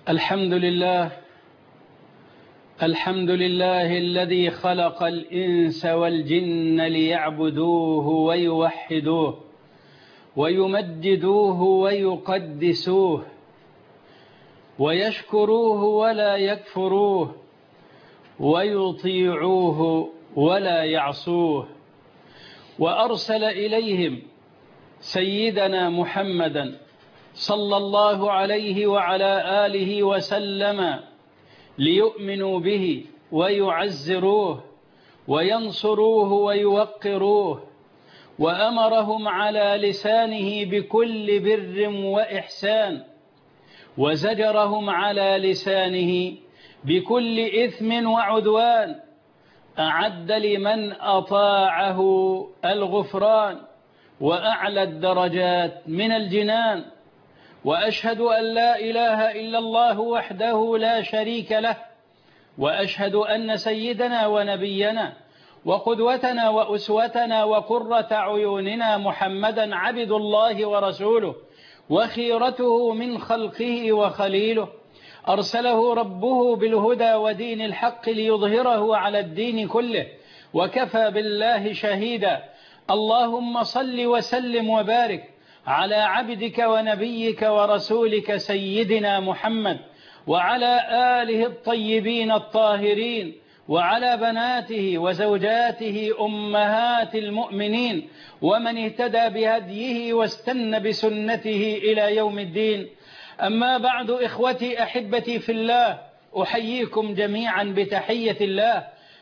الحمد لله. الحمد لله الذي خلق الإنس والجن ليعبدوه ويوحدوه ويمجدوه ويقدسوه ويشكروه ولا يكفروه ويطيعوه ولا يعصوه، وأرسل إليهم سيدنا محمدا صلى الله عليه وعلى آله وسلم ليؤمنوا به ويعزروه وينصروه ويوقروه، وأمرهم على لسانه بكل بر وإحسان، وزجرهم على لسانه بكل إثم وعدوان. أعد لمن أطاعه الغفران وأعلى الدرجات من الجنان، وأشهد أن لا إله إلا الله وحده لا شريك له، وأشهد أن سيدنا ونبينا وقدوتنا وأسوتنا وقرة عيوننا محمدا عبد الله ورسوله وخيرته من خلقه وخليله، أرسله ربه بالهدى ودين الحق ليظهره على الدين كله، وكفى بالله شهيدا. اللهم صل وسلم وبارك على عبدك ونبيك ورسولك سيدنا محمد وعلى آله الطيبين الطاهرين، وعلى بناته وزوجاته أمهات المؤمنين، ومن اهتدى بهديه واستنى بسنته إلى يوم الدين. أما بعد، إخوتي أحبتي في الله، أحييكم جميعا بتحية الله،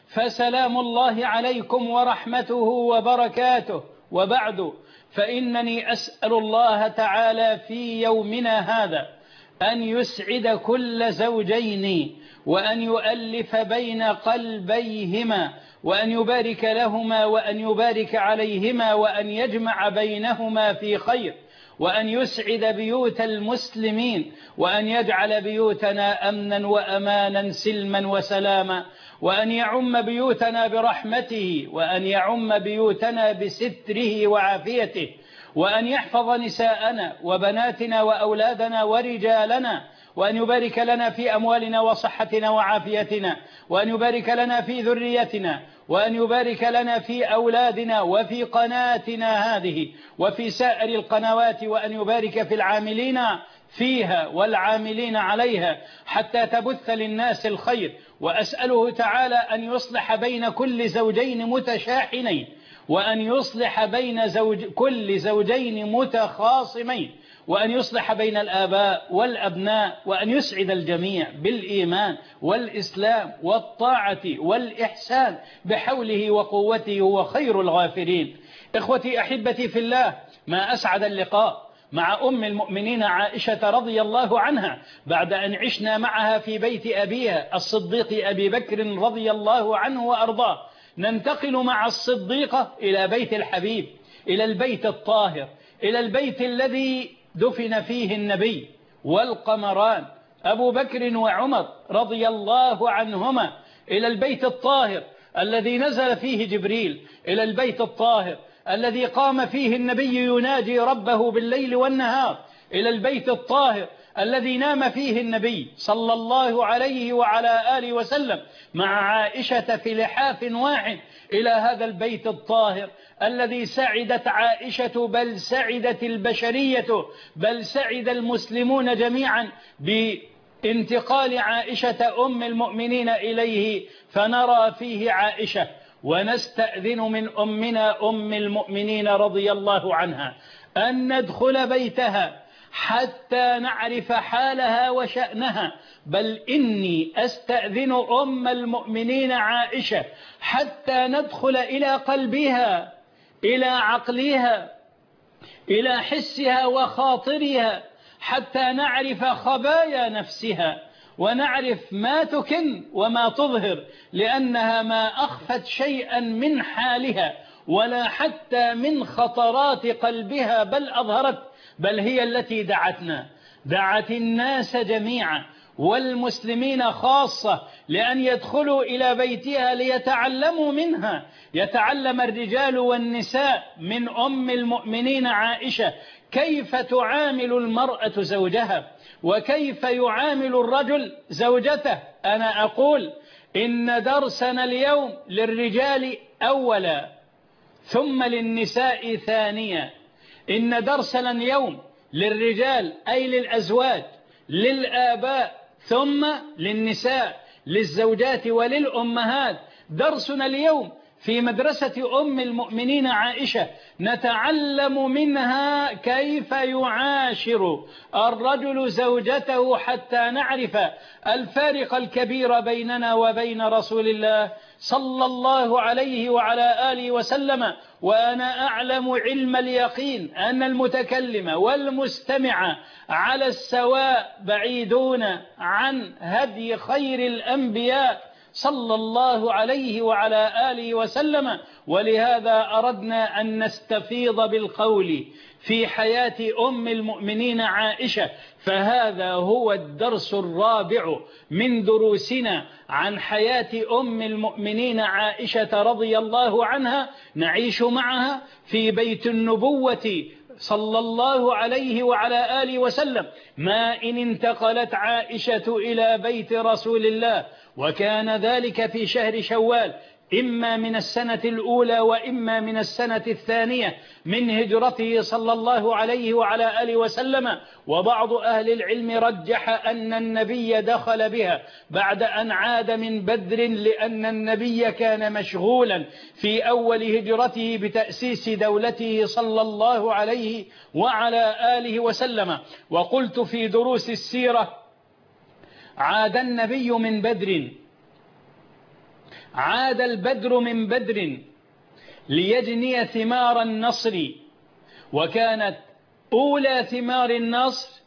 فسلام الله عليكم ورحمته وبركاته. وبعد، فإنني أسأل الله تعالى في يومنا هذا أن يسعد كل زوجين، وأن يؤلف بين قلبيهما، وأن يبارك لهما، وأن يبارك عليهما، وأن يجمع بينهما في خير، وأن يسعد بيوت المسلمين، وأن يجعل بيوتنا أمنا وأمانا سلما وسلاما، وأن يعم بيوتنا برحمته، وأن يعم بيوتنا بستره وعافيته، وأن يحفظ نساءنا وبناتنا وأولادنا ورجالنا، وأن يبارك لنا في أموالنا وصحتنا وعافيتنا، وأن يبارك لنا في ذريتنا، وأن يبارك لنا في أولادنا وفي قناتنا هذه وفي سائر القنوات، وأن يبارك في العاملين فيها والعاملين عليها حتى تبث للناس الخير. وأسأله تعالى أن يصلح بين كل زوجين متشاحنين، وأن يصلح بين كل زوجين متخاصمين، وأن يصلح بين الآباء والأبناء، وأن يسعد الجميع بالإيمان والإسلام والطاعة والإحسان بحوله وقوته، هو خير الغافرين. إخوتي أحبتي في الله، ما أسعد اللقاء مع أم المؤمنين عائشة رضي الله عنها بعد أن عشنا معها في بيت أبيها الصديق أبي بكر رضي الله عنه وأرضاه. ننتقل مع الصديقة إلى بيت الحبيب، إلى البيت الطاهر، إلى البيت الذي دفن فيه النبي والقمران أبو بكر وعمر رضي الله عنهما، إلى البيت الطاهر الذي نزل فيه جبريل، إلى البيت الطاهر الذي قام فيه النبي يناجي ربه بالليل والنهار، إلى البيت الطاهر الذي نام فيه النبي صلى الله عليه وعلى آله وسلم مع عائشة في لحاف واحد، إلى هذا البيت الطاهر الذي سعدت عائشة، بل سعدت البشرية، بل سعد المسلمون جميعا بانتقال عائشة أم المؤمنين إليه، فنرى فيه عائشة ونستأذن من أمنا أم المؤمنين رضي الله عنها أن ندخل بيتها حتى نعرف حالها وشأنها، بل إني أستأذن أم المؤمنين عائشة حتى ندخل إلى قلبها، إلى عقلها، إلى حسها وخاطرها، حتى نعرف خبايا نفسها، ونعرف ما تكن وما تظهر، لأنها ما أخفت شيئا من حالها ولا حتى من خطرات قلبها، بل أظهرت، بل هي التي دعت الناس جميعا والمسلمين خاصة لأن يدخلوا إلى بيتها ليتعلموا منها، يتعلم الرجال والنساء من أم المؤمنين عائشة كيف تعامل المرأة زوجها وكيف يعامل الرجل زوجته. أنا أقول إن درسنا اليوم للرجال أولا ثم للنساء ثانيا. إن درسنا اليوم للرجال أي للأزواج، للآباء، ثم للنساء، للزوجات وللأمهات. درسنا اليوم في مدرسة أم المؤمنين عائشة، نتعلم منها كيف يعاشر الرجل زوجته حتى نعرف الفارق الكبير بيننا وبين رسول الله صلى الله عليه وعلى آله وسلم. وأنا أعلم علم اليقين أن المتكلم والمستمع على السواء بعيدون عن هدي خير الأنبياء صلى الله عليه وعلى آله وسلم. ولهذا أردنا أن نستفيض بالقول في حياة أم المؤمنين عائشة، فهذا هو الدرس الرابع من دروسنا عن حياة أم المؤمنين عائشة رضي الله عنها. نعيش معها في بيت النبوة صلى الله عليه وعلى آله وسلم، ما إن انتقلت عائشة إلى بيت رسول الله، وكان ذلك في شهر شوال، إما من السنة الأولى وإما من السنة الثانية من هجرته صلى الله عليه وعلى آله وسلم. وبعض أهل العلم رجح أن النبي دخل بها بعد أن عاد من بدر، لأن النبي كان مشغولا في أول هجرته بتأسيس دولته صلى الله عليه وعلى آله وسلم. وقلت في دروس السيرة: عاد النبي من بدر، عاد البدر من بدر ليجني ثمار النصر، وكانت أولى ثمار النصر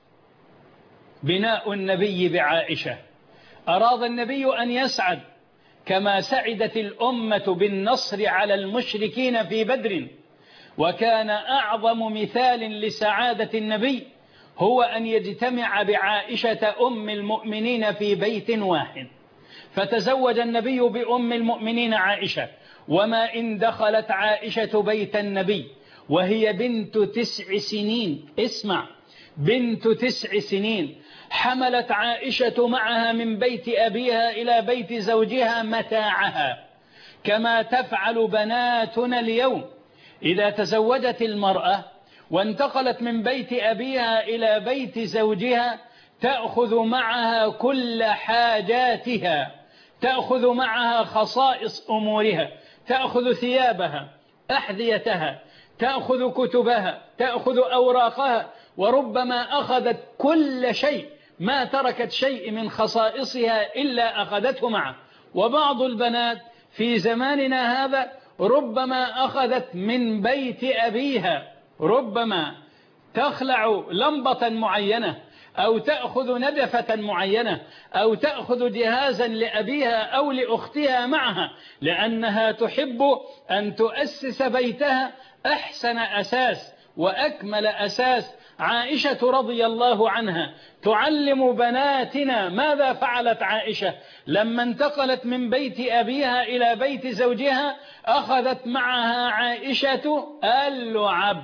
بناء النبي بعائشة. أراد النبي أن يسعد كما سعدت الأمة بالنصر على المشركين في بدر. وكان أعظم مثال لسعادة النبي هو أن يجتمع بعائشة أم المؤمنين في بيت واحد. فتزوج النبي بأم المؤمنين عائشة، وما إن دخلت عائشة بيت النبي وهي بنت 9 سنين، اسمع، بنت 9 سنين، حملت عائشة معها من بيت أبيها إلى بيت زوجها متاعها، كما تفعل بناتنا اليوم. إذا تزوجت المرأة وانتقلت من بيت أبيها إلى بيت زوجها تأخذ معها كل حاجاتها، تأخذ معها خصائص أمورها، تأخذ ثيابها، أحذيتها، تأخذ كتبها، تأخذ أوراقها، وربما أخذت كل شيء، ما تركت شيء من خصائصها إلا أخذته معه. وبعض البنات في زماننا هذا ربما أخذت من بيت أبيها، ربما تخلع لمبة معينة، أو تأخذ ندفة معينة، أو تأخذ جهازا لأبيها أو لأختها معها، لأنها تحب أن تؤسس بيتها أحسن أساس وأكمل أساس. عائشة رضي الله عنها تعلم بناتنا ماذا فعلت عائشة لما انتقلت من بيت أبيها إلى بيت زوجها. أخذت معها عائشة اللعب،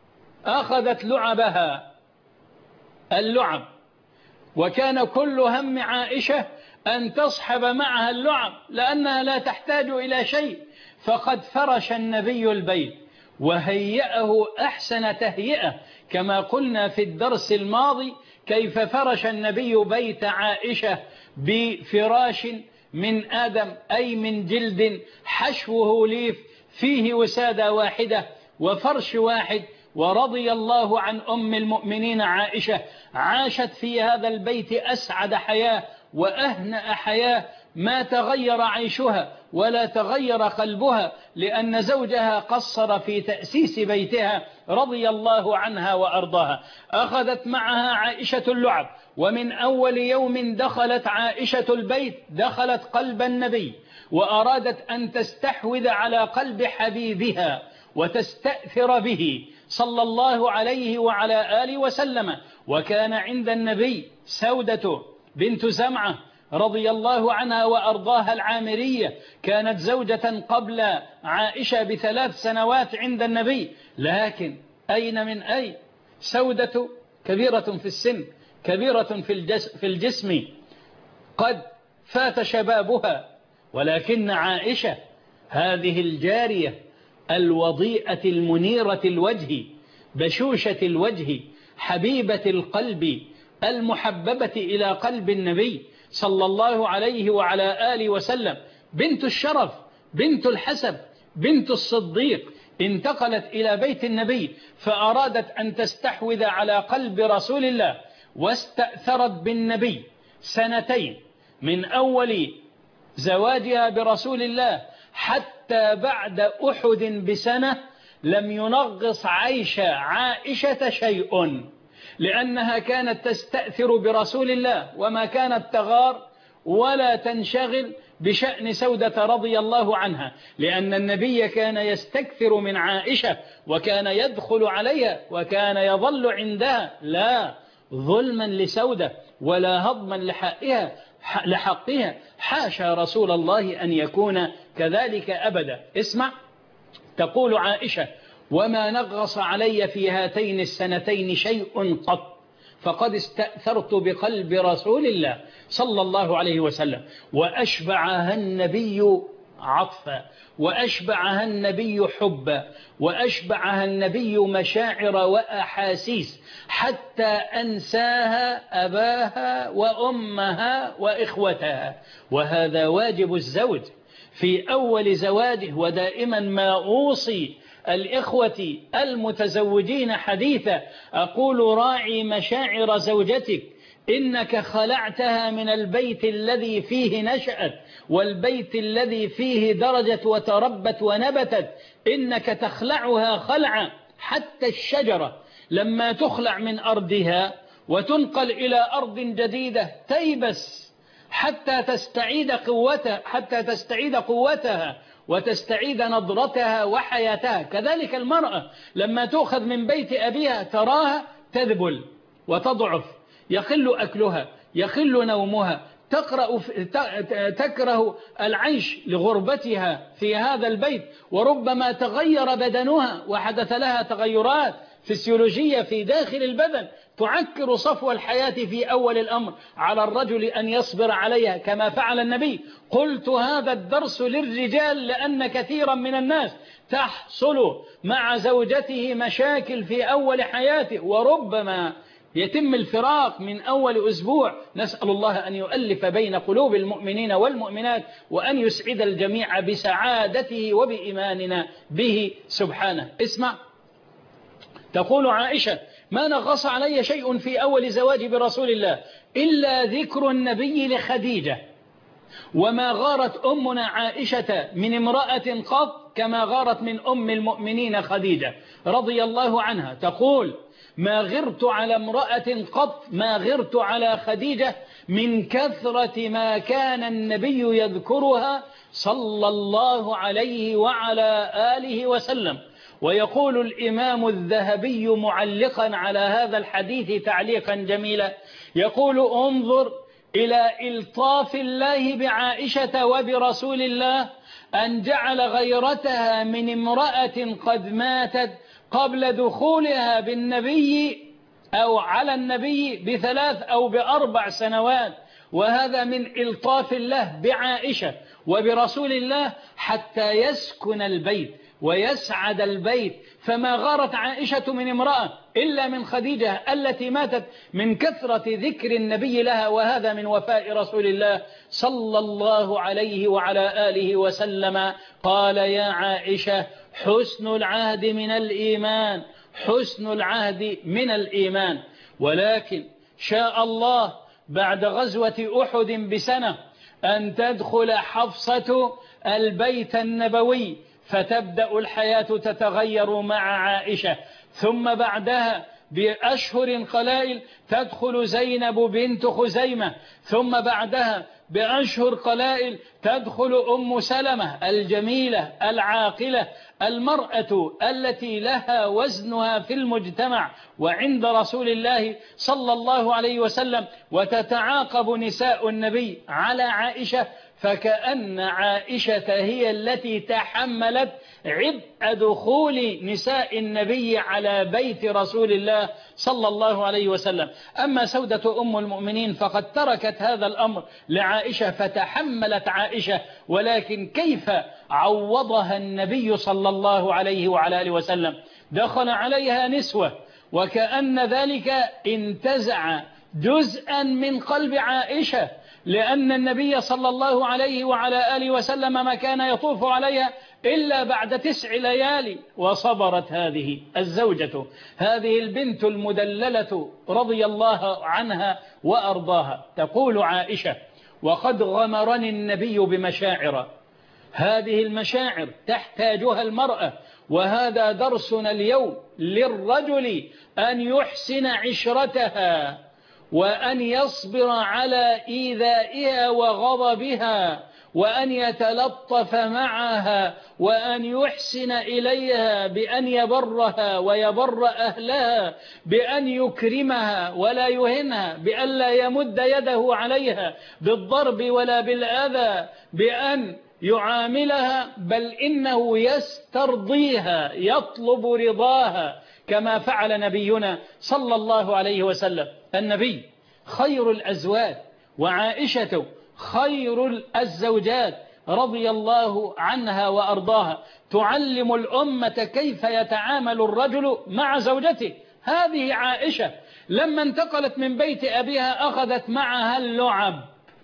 أخذت لعبها، اللعب، وكان كل هم عائشة أن تصحب معها اللعب لأنها لا تحتاج إلى شيء. فقد فرش النبي البيت وهيئه أحسن تهيئة، كما قلنا في الدرس الماضي كيف فرش النبي بيت عائشة بفراش من آدم، أي من جلد حشوه ليف، فيه وسادة واحدة وفرش واحد. ورضي الله عن أم المؤمنين عائشة، عاشت في هذا البيت أسعد حياة وأهنأ حياة، ما تغير عيشها ولا تغير قلبها، لأن زوجها قصر في تأسيس بيتها رضي الله عنها وأرضاها. أخذت معها عائشة اللعب، ومن أول يوم دخلت عائشة البيت دخلت قلب النبي، وأرادت أن تستحوذ على قلب حبيبها وتستأثر به صلى الله عليه وعلى آله وسلم. وكان عند النبي سودة بنت زمعة رضي الله عنها وأرضاها العامرية، كانت زوجة قبل عائشة ب3 سنوات عند النبي، لكن أين من أين سودة كبيرة في السن، كبيرة في الجسم، قد فات شبابها، ولكن عائشة هذه الجارية الوضيئة المنيرة الوجه بشوشة الوجه حبيبة القلب المحببة إلى قلب النبي صلى الله عليه وعلى آله وسلم، بنت الشرف، بنت الحسب، بنت الصديق، انتقلت إلى بيت النبي فأرادت أن تستحوذ على قلب رسول الله، واستأثرت بالنبي سنتين من أول زواجها برسول الله حتى بعد أحد بسنة لم ينغص عيش عائشة شيء، لأنها كانت تستأثر برسول الله وما كانت تغار ولا تنشغل بشأن سودة رضي الله عنها، لأن النبي كان يستكثر من عائشة وكان يدخل عليها وكان يظل عندها، لا ظلما لسودة ولا هضما لحقها، حاشا رسول الله أن يكون كذلك أبدا. اسمع، تقول عائشة: وما نغص علي في هاتين السنتين شيء قط، فقد استأثرت بقلب رسول الله صلى الله عليه وسلم، وأشبعها النبي عطفا، وأشبعها النبي حبا، وأشبعها النبي مشاعر وأحاسيس، حتى أنساها أباها وأمها وإخوتها. وهذا واجب الزوج في أول زواجه. ودائما ما أوصي الإخوة المتزوجين حديثا أقول: راعي مشاعر زوجتك، إنك خلعتها من البيت الذي فيه نشأت والبيت الذي فيه درجت وتربت ونبتت، إنك تخلعها خلعا. حتى الشجرة لما تخلع من أرضها وتنقل إلى أرض جديدة تيبس حتى تستعيد قوتها وتستعيد نضرتها وحياتها. كذلك المرأة لما تأخذ من بيت أبيها تراها تذبل وتضعف، يقل أكلها، يقل نومها، تكره العيش لغربتها في هذا البيت، وربما تغير بدنها وحدث لها تغيرات فسيولوجية في داخل البدن تعكر صفو الحياة في أول الأمر. على الرجل أن يصبر عليها كما فعل النبي. قلت هذا الدرس للرجال لأن كثيرا من الناس تحصل مع زوجته مشاكل في أول حياته، وربما يتم الفراق من أول أسبوع. نسأل الله أن يؤلف بين قلوب المؤمنين والمؤمنات وأن يسعد الجميع بسعادته وبإيماننا به سبحانه. اسمع، تقول عائشة: ما نغص علي شيء في أول زواجي برسول الله إلا ذكر النبي لخديجة، وما غارت أمنا عائشة من امرأة قط كما غارت من أم المؤمنين خديجة رضي الله عنها. تقول: ما غرت على امرأة قط، ما غرت على خديجة من كثرة ما كان النبي يذكرها صلى الله عليه وعلى آله وسلم. ويقول الإمام الذهبي معلقا على هذا الحديث تعليقا جميلا، يقول: انظر إلى إلطاف الله بعائشة وبرسول الله أن جعل غيرتها من امرأة قد ماتت قبل دخولها بالنبي أو على النبي ب3 أو ب4 سنوات. وهذا من إلطاف الله بعائشة وبرسول الله حتى يسكن البيت ويسعد البيت. فما غارت عائشة من امرأة إلا من خديجة التي ماتت من كثرة ذكر النبي لها، وهذا من وفاء رسول الله صلى الله عليه وعلى آله وسلم. قال: يا عائشة حسن العهد من الإيمان، حسن العهد من الإيمان. ولكن شاء الله بعد غزوة أحد بسنة أن تدخل حفصة البيت النبوي فتبدأ الحياة تتغير مع عائشة، ثم بعدها بأشهر قلائل تدخل زينب بنت خزيمة، ثم بعدها بأشهر قلائل تدخل أم سلمة الجميلة العاقلة، المرأة التي لها وزنها في المجتمع وعند رسول الله صلى الله عليه وسلم. وتتعاقب نساء النبي على عائشة فكأن عائشة هي التي تحملت عبء دخول نساء النبي على بيت رسول الله صلى الله عليه وسلم. أما سودة أم المؤمنين فقد تركت هذا الأمر لعائشة فتحملت عائشة، ولكن كيف عوضها النبي صلى الله عليه وعلى آله وسلم؟ دخل عليها نسوة وكأن ذلك انتزع جزءا من قلب عائشة، لأن النبي صلى الله عليه وعلى آله وسلم ما كان يطوف عليها إلا بعد 9 ليالي، وصبرت هذه الزوجة، هذه البنت المدللة رضي الله عنها وأرضاها. تقول عائشة: وقد غمرني النبي بمشاعر، هذه المشاعر تحتاجها المرأة، وهذا درسنا اليوم للرجل أن يحسن عشرتها، وأن يصبر على إيذائها وغضبها، وأن يتلطف معها، وأن يحسن إليها بأن يبرها ويبر أهلها، بأن يكرمها ولا يهنها، بأن لا يمد يده عليها بالضرب ولا بالأذى، بأن يعاملها بل إنه يسترضيها، يطلب رضاها، كما فعل نبينا صلى الله عليه وسلم. النبي خير الأزواج، وعائشة خير الزوجات رضي الله عنها وأرضاها، تعلم الأمة كيف يتعامل الرجل مع زوجته. هذه عائشة لما انتقلت من بيت أبيها أخذت معها اللعب.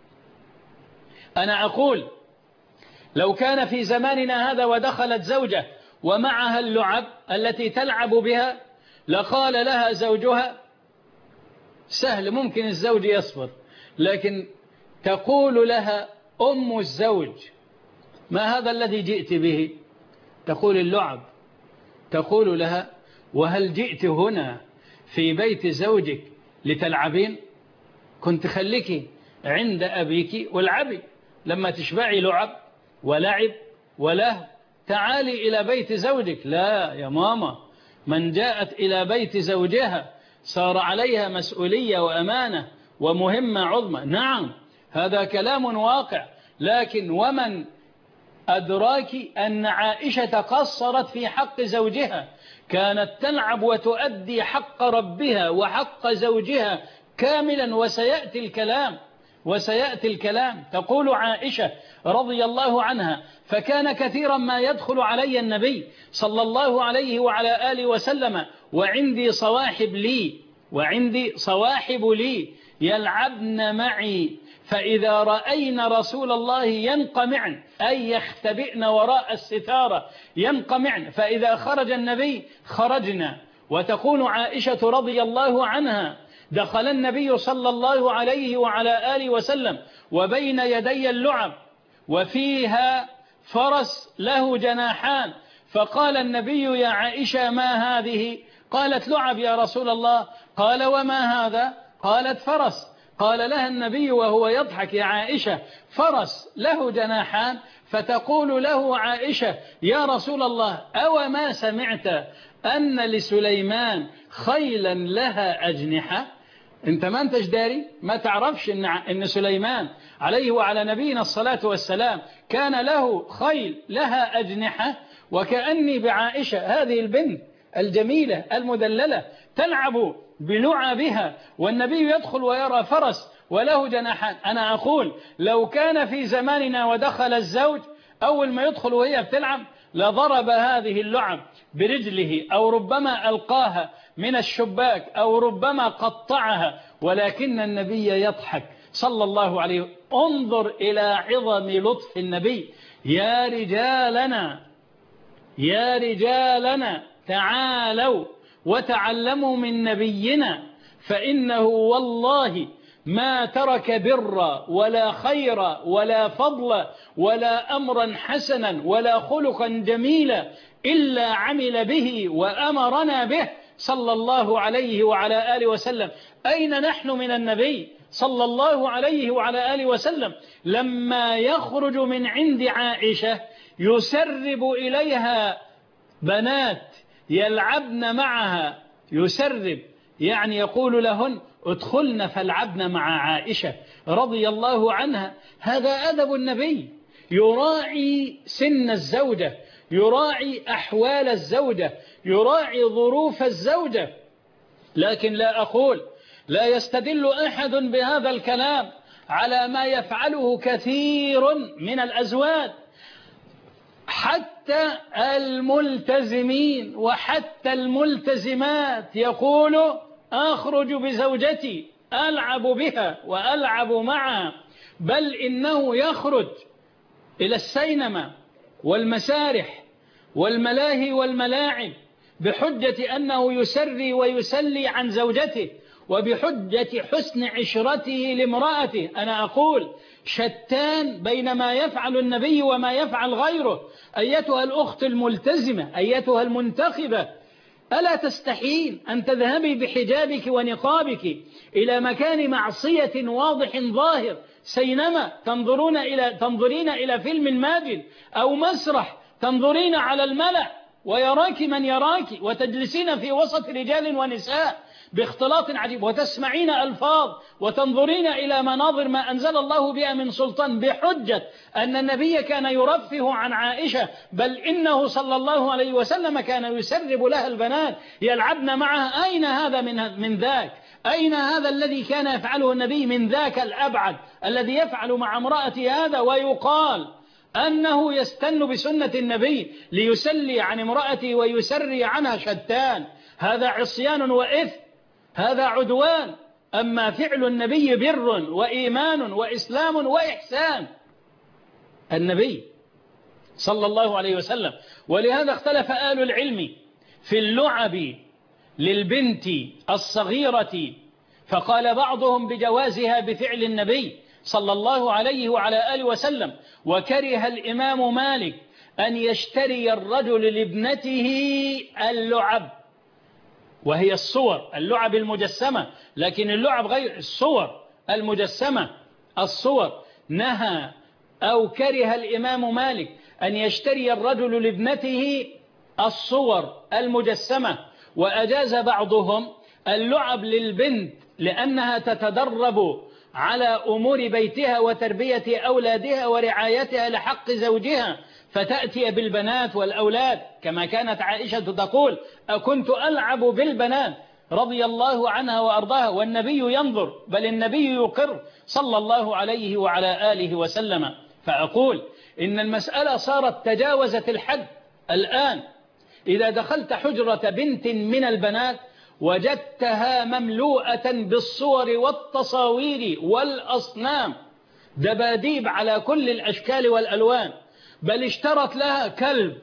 أنا أقول لو كان في زماننا هذا ودخلت زوجة ومعها اللعب التي تلعب بها، لقال لها زوجها سهل، ممكن الزوج يصبر، لكن تقول لها أم الزوج: ما هذا الذي جئت به؟ تقول اللعب. تقول لها: وهل جئت هنا في بيت زوجك لتلعبين؟ كنت خليك عند أبيك والعبي، لما تشبعي لعب ولعب وله تعالي إلى بيت زوجك. لا يا ماما، من جاءت إلى بيت زوجها صار عليها مسؤولية وأمانة ومهمة عظمى. نعم، هذا كلام واقع، لكن ومن أدراك أن عائشة قصرت في حق زوجها، كانت تلعب وتؤدي حق ربها وحق زوجها كاملا، وسيأتي الكلام. تقول عائشة رضي الله عنها: فكان كثيرا ما يدخل علي النبي صلى الله عليه وعلى آله وسلم وعندي صواحب لي يلعبن معي، فإذا رأينا رسول الله ينقمعن، أي يختبئن وراء الستارة ينقمعن، فإذا خرج النبي خرجنا. وتقول عائشة رضي الله عنها: دخل النبي صلى الله عليه وعلى آله وسلم وبين يدي اللعب وفيها فرس له جناحان، فقال النبي: يا عائشة ما هذه؟ قالت: لعب يا رسول الله. قال: وما هذا؟ قالت: فرس. قال لها النبي وهو يضحك: يا عائشة، فرس له جناحان؟ فتقول له عائشة: يا رسول الله، أو ما سمعت أن لسليمان خيلا لها أجنحة؟ انت ما انتش داري، ما تعرفش ان سليمان عليه وعلى نبينا الصلاة والسلام كان له خيل لها أجنحة؟ وكأني بعائشة هذه البنت الجميلة المدللة تلعب بلعبها، والنبي يدخل ويرى فرس وله جناحان. أنا أقول لو كان في زماننا ودخل الزوج أول ما يدخل وهي بتلعب لضرب هذه اللعب برجله، أو ربما ألقاها من الشباك، أو ربما قطعها، ولكن النبي يضحك صلى الله عليه وسلم. انظر إلى عظم لطف النبي. يا رجالنا تعالوا وتعلموا من نبينا، فإنه والله ما ترك برا ولا خيرا ولا فضلا ولا أمرا حسنا ولا خلقا جميلا إلا عمل به وأمرنا به صلى الله عليه وعلى آله وسلم. أين نحن من النبي صلى الله عليه وعلى آله وسلم لما يخرج من عند عائشة يسرب إليها بنات يلعبن معها، يسرب يعني يقول لهن ادخلن فالعبن مع عائشة رضي الله عنها. هذا أدب النبي، يراعي سن الزوجة، يراعي أحوال الزوجة، يراعي ظروف الزوجة. لكن لا أقول لا يستدل أحد بهذا الكلام على ما يفعله كثير من الأزواج، حتى الملتزمين وحتى الملتزمات يقول أخرج بزوجتي ألعب بها وألعب معها، بل إنه يخرج إلى السينما والمسارح والملاهي والملاعب بحجة أنه يسري ويسلي عن زوجته وبحجة حسن عشرته لامرأته. أنا أقول شتان بين ما يفعل النبي وما يفعل غيره. أيتها الأخت الملتزمة، أيتها المنتخبة، ألا تستحين أن تذهبي بحجابك ونقابك إلى مكان معصية واضح ظاهر، سينما تنظرين إلى فيلم ماجد أو مسرح، تنظرين على الملأ ويراك من يراك، وتجلسين في وسط رجال ونساء باختلاط عجيب، وتسمعين ألفاظ وتنظرين إلى مناظر ما أنزل الله بها من سلطان، بحجة أن النبي كان يرفه عن عائشة، بل إنه صلى الله عليه وسلم كان يسرب لها البنات يلعبن معها. أين هذا من ذاك؟ أين هذا الذي كان يفعله النبي من ذاك الأبعد الذي يفعل مع امرأة هذا ويقال أنه يستن بسنة النبي ليسلي عن امرأته ويسري عنها؟ شتان، هذا عصيان وإثم، هذا عدوان. أما فعل النبي بر وإيمان وإسلام وإحسان. النبي صلى الله عليه وسلم، ولهذا اختلف آل العلم في اللعب للبنت الصغيرة، فقال بعضهم بجوازها بفعل النبي صلى الله عليه وعلى آله وسلم، وكره الإمام مالك أن يشتري الرجل لابنته اللعب، وهي الصور، اللعب المجسمة، لكن اللعب غير الصور المجسمة، الصور. نهى أو كره الإمام مالك أن يشتري الرجل لابنته الصور المجسمة، وأجاز بعضهم اللعب للبنت لأنها تتدرب على أمور بيتها وتربية أولادها ورعايتها لحق زوجها، فتأتي بالبنات والأولاد، كما كانت عائشة تقول أكنت ألعب بالبنات رضي الله عنها وأرضاها، والنبي ينظر، بل النبي يقر صلى الله عليه وعلى آله وسلم. فأقول إن المسألة صارت تجاوزت الحد. الآن إذا دخلت حجرة بنت من البنات وجدتها مملوءة بالصور والتصاوير والأصنام، دباديب على كل الأشكال والألوان، بل اشترت لها كلب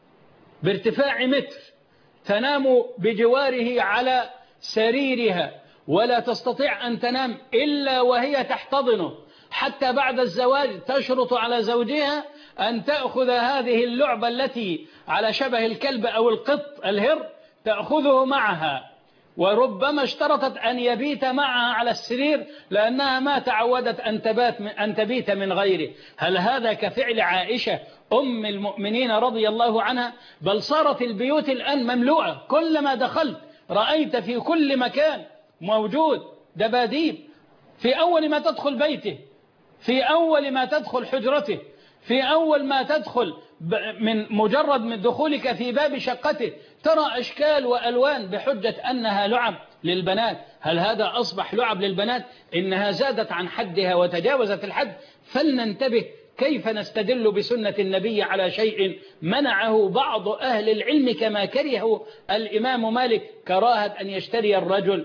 بارتفاع متر تنام بجواره على سريرها، ولا تستطيع أن تنام إلا وهي تحتضنه، حتى بعد الزواج تشرط على زوجها أن تأخذ هذه اللعبة التي على شبه الكلب أو القط الهر، تأخذه معها، وربما اشترطت أن يبيت معها على السرير لأنها ما تعودت أن تبيت من غيره. هل هذا كفعل عائشة أم المؤمنين رضي الله عنها؟ بل صارت البيوت الآن مملوءة، كلما دخلت رأيت في كل مكان موجود دباديب، في أول ما تدخل بيته، في أول ما تدخل حجرته، في أول ما تدخل من مجرد من دخولك في باب شقته ترى أشكال وألوان بحجة أنها لعب للبنات. هل هذا أصبح لعب للبنات؟ إنها زادت عن حدها وتجاوزت الحد. فلننتبه كيف نستدل بسنة النبي على شيء منعه بعض أهل العلم، كما كرهه الإمام مالك كراهة أن يشتري الرجل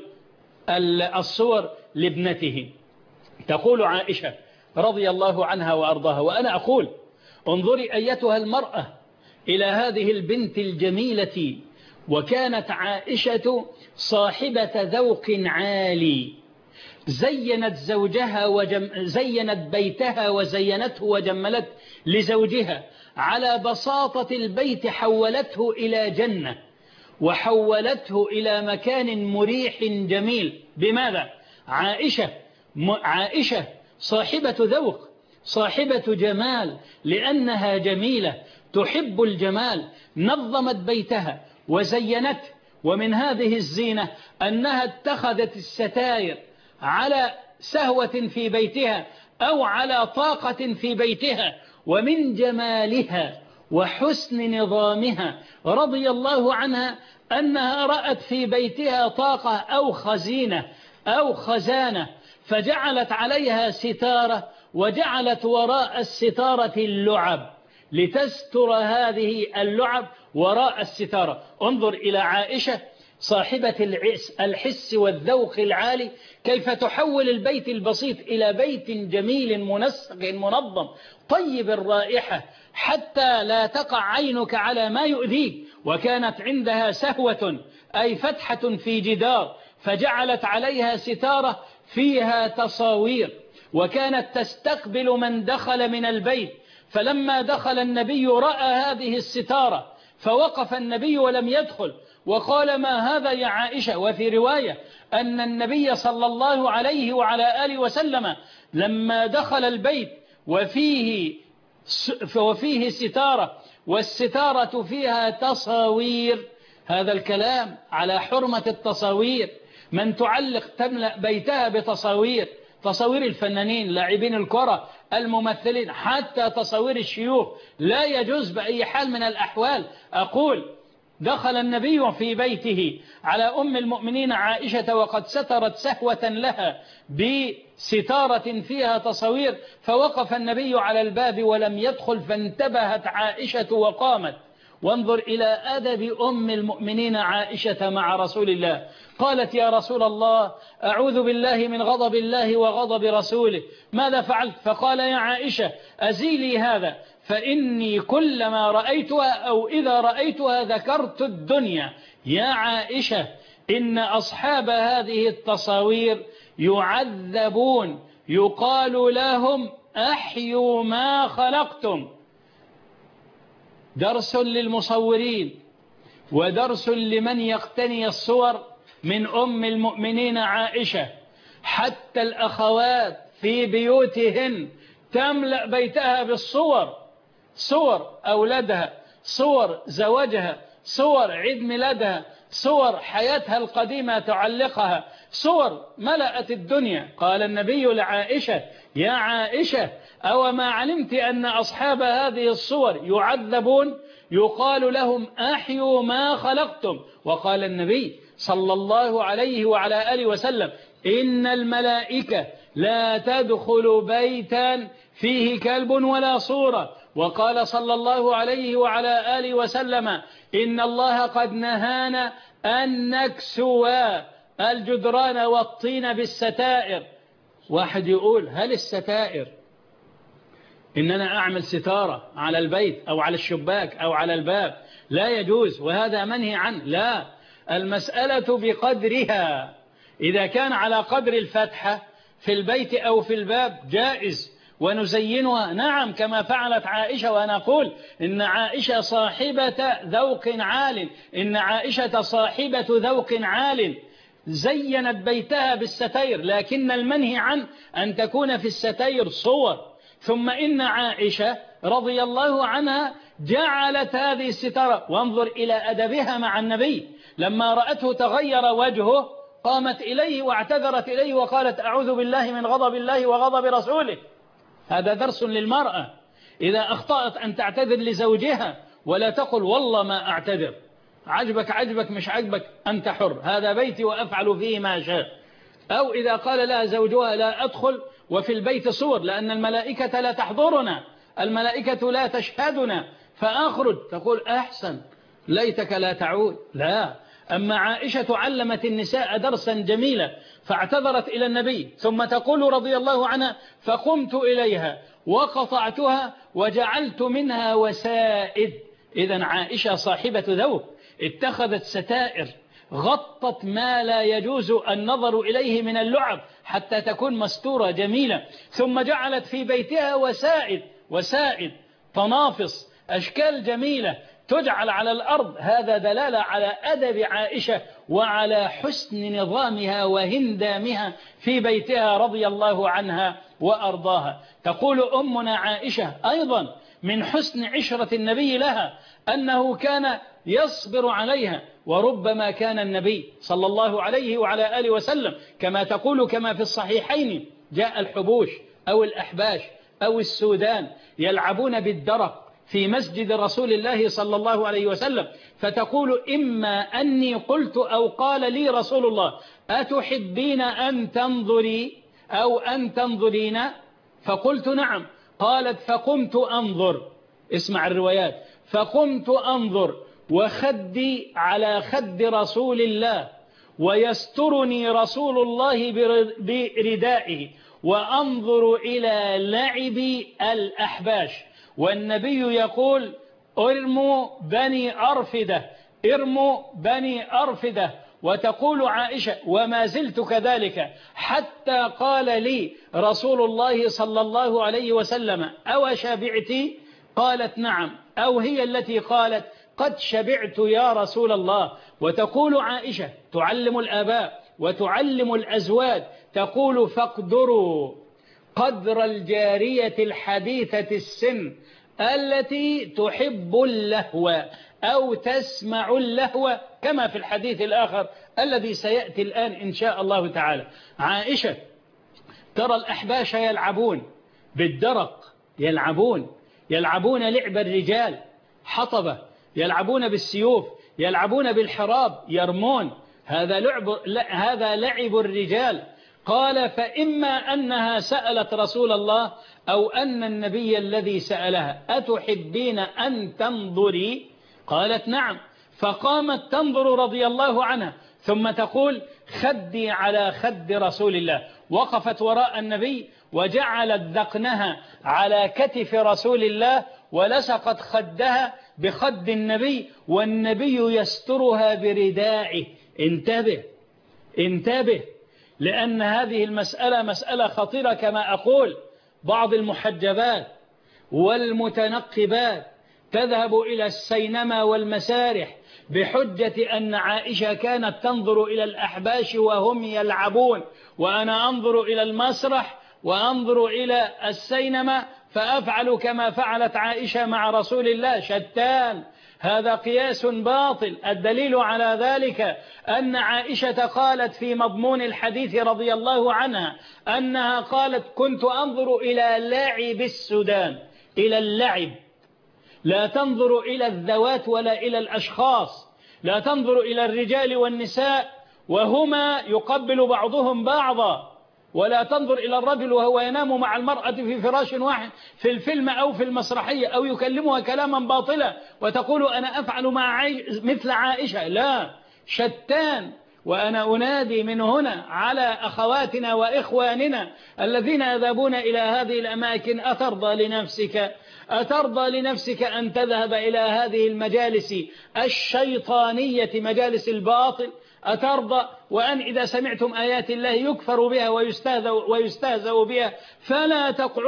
الصور لابنته. تقول عائشة رضي الله عنها وأرضاها، وأنا أقول انظري أيتها المرأة إلى هذه البنت الجميلة. وكانت عائشة صاحبة ذوق عالي، زينت زوجها زينت بيتها وزينته وجملت لزوجها على بساطة البيت، حولته إلى جنة وحولته إلى مكان مريح جميل. بماذا؟ عائشة صاحبة ذوق، صاحبة جمال، لأنها جميلة تحب الجمال، نظمت بيتها وزينته ومن هذه الزينة أنها اتخذت الستائر على سهوة في بيتها أو على طاقة في بيتها. ومن جمالها وحسن نظامها رضي الله عنها أنها رأت في بيتها طاقة أو خزينة أو خزانة، فجعلت عليها ستارة، وجعلت وراء الستارة اللعب لتستر هذه اللعب وراء الستارة. انظر إلى عائشة صاحبة الحس والذوق العالي كيف تحول البيت البسيط إلى بيت جميل منسق منظم طيب الرائحة حتى لا تقع عينك على ما يؤذيك. وكانت عندها سهوة أي فتحة في جدار فجعلت عليها ستارة فيها تصاوير، وكانت تستقبل من دخل من البيت. فلما دخل النبي رأى هذه الستارة فوقف النبي ولم يدخل وقال: ما هذا يا عائشة؟ وفي رواية أن النبي صلى الله عليه وعلى آله وسلم لما دخل البيت وفيه ستارة والستارة فيها تصاوير، هذا الكلام على حرمة التصاوير. من تعلق تملأ بيتها بتصاوير، تصاوير الفنانين، لاعبين الكرة، الممثلين، حتى تصاوير الشيوخ، لا يجوز بأي حال من الأحوال. أقول: دخل النبي في بيته على أم المؤمنين عائشة وقد سترت سهوة لها بستارة فيها تصوير، فوقف النبي على الباب ولم يدخل، فانتبهت عائشة وقامت. وانظر إلى أدب أم المؤمنين عائشة مع رسول الله. قالت: يا رسول الله، أعوذ بالله من غضب الله وغضب رسوله، ماذا فعلت؟ فقال: يا عائشة، أزيلي هذا، فإني كلما رأيتها أو إذا رأيتها ذكرت الدنيا. يا عائشة، إن أصحاب هذه التصاوير يعذبون، يقال لهم: أحيوا ما خلقتم. درس للمصورين ودرس لمن يقتني الصور من أم المؤمنين عائشة. حتى الأخوات في بيوتهن تملأ بيتها بالصور، صور أولادها، صور زواجها، صور عيد ميلادها، صور حياتها القديمة تعلقها، صور ملأت الدنيا. قال النبي لعائشة: يا عائشة، أو ما علمت أن أصحاب هذه الصور يعذبون، يقال لهم: أحيوا ما خلقتم. وقال النبي صلى الله عليه وعلى آله وسلم: إن الملائكة لا تدخل بيتا فيه كلب ولا صورة. وقال صلى الله عليه وعلى آله وسلم: إن الله قد نهانا أن نكسو الجدران والطين بالستائر. واحد يقول: هل الستائر إن أنا أعمل ستارة على البيت أو على الشباك أو على الباب؟ لا يجوز، وهذا منهي عنه. لا، المسألة بقدرها. إذا كان على قدر الفتحة في البيت أو في الباب جائز، ونزينها، نعم، كما فعلت عائشة. وأنا أقول إن عائشة صاحبة ذوق عال، إن عائشة صاحبة ذوق عال، زينت بيتها بالستير، لكن المنهي عن أن تكون في الستير صور. ثم إن عائشة رضي الله عنها جعلت هذه الستارة. وانظر إلى أدبها مع النبي، لما رأته تغير وجهه قامت إليه واعتذرت إليه وقالت: أعوذ بالله من غضب الله وغضب رسوله. هذا درس للمرأة إذا أخطأت أن تعتذر لزوجها، ولا تقل: والله ما أعتذر، عجبك مش عجبك أنت حر، هذا بيتي وأفعل فيه ما شاء. أو إذا قال لها زوجها: لا أدخل وفي البيت صور، لأن الملائكة لا تحضرنا، الملائكة لا تشهدنا، فأخرج، تقول: أحسن، ليتك لا تعود. لا. أما عائشة علمت النساء درسا جميلا، فاعتذرت إلى النبي، ثم تقول رضي الله عنها: فقمت إليها وقطعتها وجعلت منها وسائد. إذن عائشة صاحبة ذوق، اتخذت ستائر غطت ما لا يجوز النظر إليه من اللعب حتى تكون مستورة جميلة، ثم جعلت في بيتها وسائد تنافس، أشكال جميلة تجعل على الأرض. هذا دلالة على أدب عائشة وعلى حسن نظامها وهندامها في بيتها رضي الله عنها وأرضاها. تقول أمنا عائشة أيضا: من حسن عشرة النبي لها أنه كان يصبر عليها. وربما كان النبي صلى الله عليه وعلى آله وسلم كما تقول كما في الصحيحين جاء الحبوش أو الأحباش أو السودان يلعبون بالدرق في مسجد رسول الله صلى الله عليه وسلم، فتقول إما أني قلت أو قال لي رسول الله أتحبين أن تنظري أو أن تنظرين؟ فقلت نعم. قالت فقمت أنظر، اسمع الروايات، فقمت أنظر وخدي على خد رسول الله ويسترني رسول الله بردائه وأنظر إلى لعب الأحباش، والنبي يقول ارموا بني أرفدة، ارموا بني أرفدة. وتقول عائشة وما زلت كذلك حتى قال لي رسول الله صلى الله عليه وسلم أو شبعتي؟ قالت نعم، أو هي التي قالت قد شبعت يا رسول الله. وتقول عائشة تعلم الآباء وتعلم الأزواج، تقول فاقدروا قدر الجارية الحديثة السن التي تحب اللهو أو تسمع اللهو، كما في الحديث الآخر الذي سيأتي الآن إن شاء الله تعالى. عائشة ترى الأحباش يلعبون بالدرق، يلعبون لعب الرجال، حطبة، يلعبون بالسيوف، يلعبون بالحراب، يرمون، هذا لعب الرجال. قال فإما أنها سألت رسول الله أو أن النبي الذي سألها أتحبين أن تنظري؟ قالت نعم. فقامت تنظر رضي الله عنها، ثم تقول خدي على خد رسول الله. وقفت وراء النبي وجعلت ذقنها على كتف رسول الله ولصقت خدها بخد النبي والنبي يسترها بردائه. انتبه لأن هذه المسألة مسألة خطيرة. كما أقول بعض المحجبات والمتنقبات تذهب إلى السينما والمسارح بحجة أن عائشة كانت تنظر إلى الأحباش وهم يلعبون، وأنا أنظر إلى المسرح وأنظر إلى السينما فأفعل كما فعلت عائشة مع رسول الله. شتان، هذا قياس باطل. الدليل على ذلك أن عائشة قالت في مضمون الحديث رضي الله عنها أنها قالت كنت أنظر إلى لاعب السودان، إلى اللعب، لا تنظر إلى الذوات ولا إلى الأشخاص، لا تنظر إلى الرجال والنساء وهما يقبل بعضهم بعضا، ولا تنظر إلى الرجل وهو ينام مع المرأة في فراش واحد في الفيلم أو في المسرحية أو يكلمها كلاما باطلا وتقول أنا أفعل مع مثل عائشة. لا، شتان. وأنا أنادي من هنا على أخواتنا وإخواننا الذين يذهبون إلى هذه الأماكن أترضى لنفسك أن تذهب إلى هذه المجالس الشيطانية، مجالس الباطل؟ أترضى وأن إذا سمعتم آيات الله يكفر بها ويستهزأ بها فلا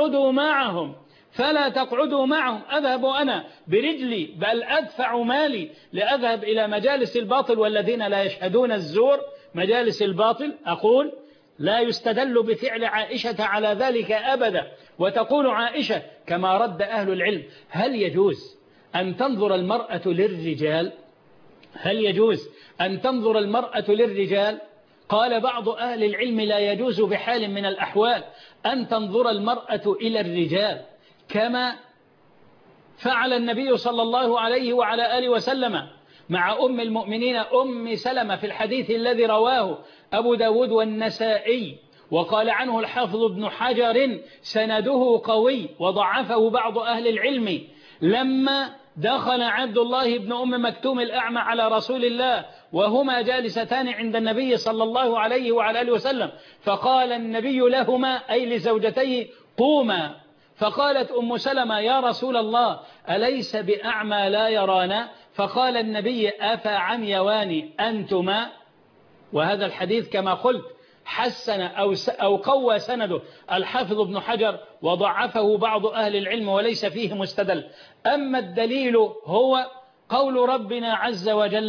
تقعدوا معهم. أذهب أنا برجلي بل أدفع مالي لأذهب إلى مجالس الباطل والذين لا يشهدون الزور، مجالس الباطل؟ أقول لا يستدل بفعل عائشة على ذلك أبدا. وتقول عائشة كما رد أهل العلم هل يجوز أن تنظر المرأة للرجال؟ هل يجوز أن تنظر المرأة للرجال؟ قال بعض أهل العلم لا يجوز بحال من الأحوال أن تنظر المرأة إلى الرجال، كما فعل النبي صلى الله عليه وعلى آله وسلم مع أم المؤمنين أم سلمة في الحديث الذي رواه أبو داود والنسائي، وقال عنه الحافظ ابن حجر سنده قوي وضعفه بعض أهل العلم. لما دخل عبد الله بن أم مكتوم الأعمى على رسول الله وهما جالستان عند النبي صلى الله عليه وعلى آله وسلم، فقال النبي لهما أي لزوجتيه قوما. فقالت أم سلمة يا رسول الله أليس بأعمى لا يرانا؟ فقال النبي أفعميوان أنتما؟ وهذا الحديث كما قلت حسن أو قوى سنده الحافظ ابن حجر وضعفه بعض أهل العلم وليس فيه مستدل. أما الدليل هو قول ربنا عز وجل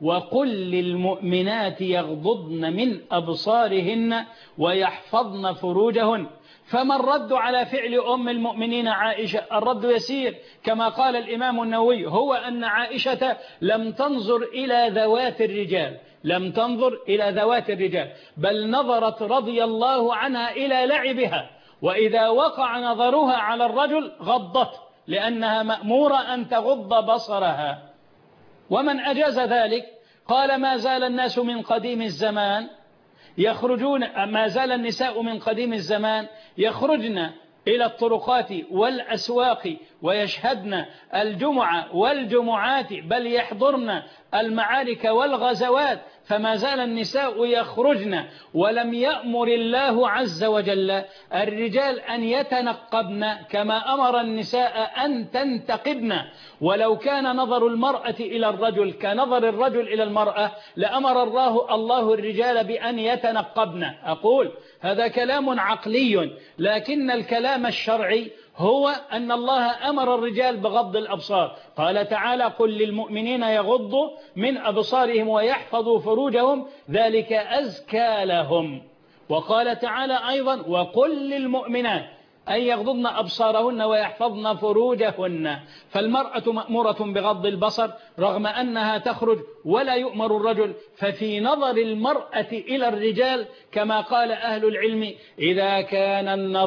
وقل للمؤمنات يغضضن من أبصارهن ويحفظن فروجهن. فما الرد على فعل أم المؤمنين عائشة؟ الرد يسير كما قال الإمام النووي، هو أن عائشة لم تنظر إلى ذوات الرجال، لم تنظر إلى ذوات الرجال، بل نظرت رضي الله عنها إلى لعبها، وإذا وقع نظرها على الرجل غضت، لأنها مأمورة أن تغض بصرها. ومن أجاز ذلك قال ما زال الناس من قديم الزمان يخرجون، ما زال النساء من قديم الزمان يخرجن إلى الطرقات والأسواق ويشهدن الجمعة والجمعات، بل يحضرن المعارك والغزوات، فما زال النساء يخرجن. ولم يأمر الله عز وجل الرجال أن يتنقبن كما أمر النساء أن تنتقبن. ولو كان نظر المرأة إلى الرجل كنظر الرجل إلى المرأة لأمر الله الرجال بأن يتنقبن. أقول هذا كلام عقلي، لكن الكلام الشرعي هو أن الله أمر الرجال بغض الأبصار. قال تعالى قل للمؤمنين يغضوا من أبصارهم ويحفظوا فروجهم ذلك أزكى لهم. وقال تعالى أيضا وقل للمؤمنات أن يغضضن أبصارهن ويحفظن فروجهن. فالمرأة مأمورة بغض البصر رغم أنها تخرج ولا يؤمر الرجل. ففي نظر المرأة إلى الرجال كما قال أهل العلم إذا كان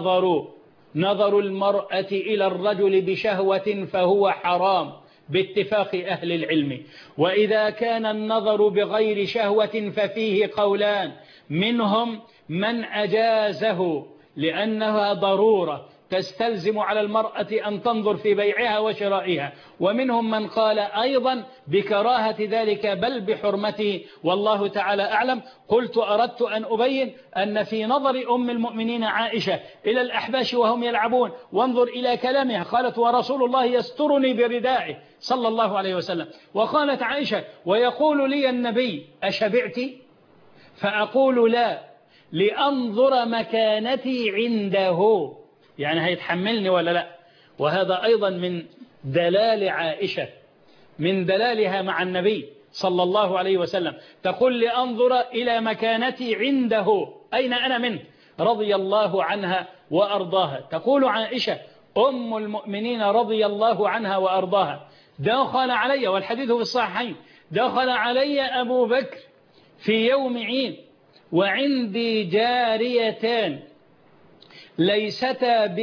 نظر المرأة إلى الرجل بشهوة فهو حرام باتفاق أهل العلم، وإذا كان النظر بغير شهوة ففيه قولان، منهم من أجازه لأنها ضرورة تستلزم على المرأة أن تنظر في بيعها وشرائها، ومنهم من قال أيضا بكراهة ذلك بل بحرمته، والله تعالى أعلم. أردت أن أبين أن في نظر أم المؤمنين عائشة إلى الأحباش وهم يلعبون، وانظر إلى كلامها، قالت ورسول الله يسترني بردائه صلى الله عليه وسلم. وقالت عائشة ويقول لي النبي أشبعت؟ فأقول لا، لأنظر مكانتي عنده، يعني هيتحملني ولا لا. وهذا أيضا من دلال عائشة، من دلالها مع النبي صلى الله عليه وسلم، تقول لأنظر إلى مكانتي عنده، أين أنا منه، رضي الله عنها وأرضاها. تقول عائشة أم المؤمنين رضي الله عنها وأرضاها دخل علي، والحديث في الصحيحين، دخل علي أبو بكر في يوم عيد وعندي جاريتان ليستا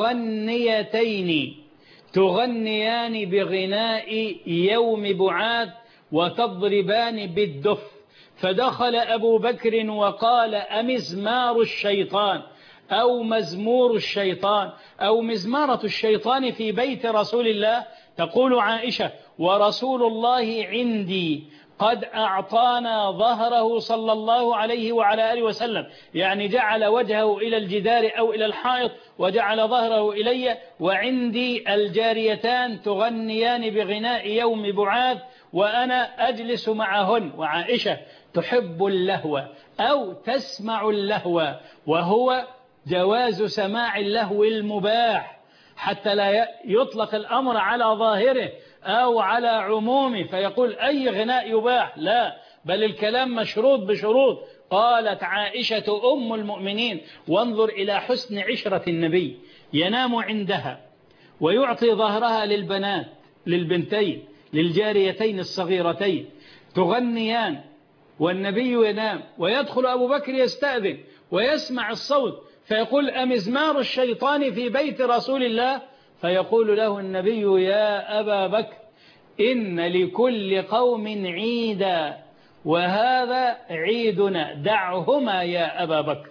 بمغنيتين تغنيان بغناء يوم بعاث وتضربان بالدف. فدخل أبو بكر وقال أمزمار الشيطان أو مزمور الشيطان أو مزمارة الشيطان في بيت رسول الله؟ تقول عائشة ورسول الله عندي قد أعطانا ظهره صلى الله عليه وعلى آله وسلم، يعني جعل وجهه إلى الجدار أو إلى الحائط وجعل ظهره إلي، وعندي الجاريتان تغنيان بغناء يوم بعاث وأنا أجلس معهن. وعائشة تحب اللهو أو تسمع اللهو، وهو جواز سماع اللهو المباح حتى لا يطلق الأمر على ظاهره أو على عمومه فيقول أي غناء يباح، لا، بل الكلام مشروط بشروط. قالت عائشة أم المؤمنين وانظر إلى حسن عشرة النبي، ينام عندها ويعطي ظهرها للبنات، للبنتين، للجاريتين الصغيرتين تغنيان، والنبي ينام، ويدخل أبو بكر يستأذن ويسمع الصوت فيقول أمزمار الشيطان في بيت رسول الله؟ فيقول له النبي يا أبا بكر إن لكل قوم عيدا وهذا عيدنا دعهما يا أبا بكر.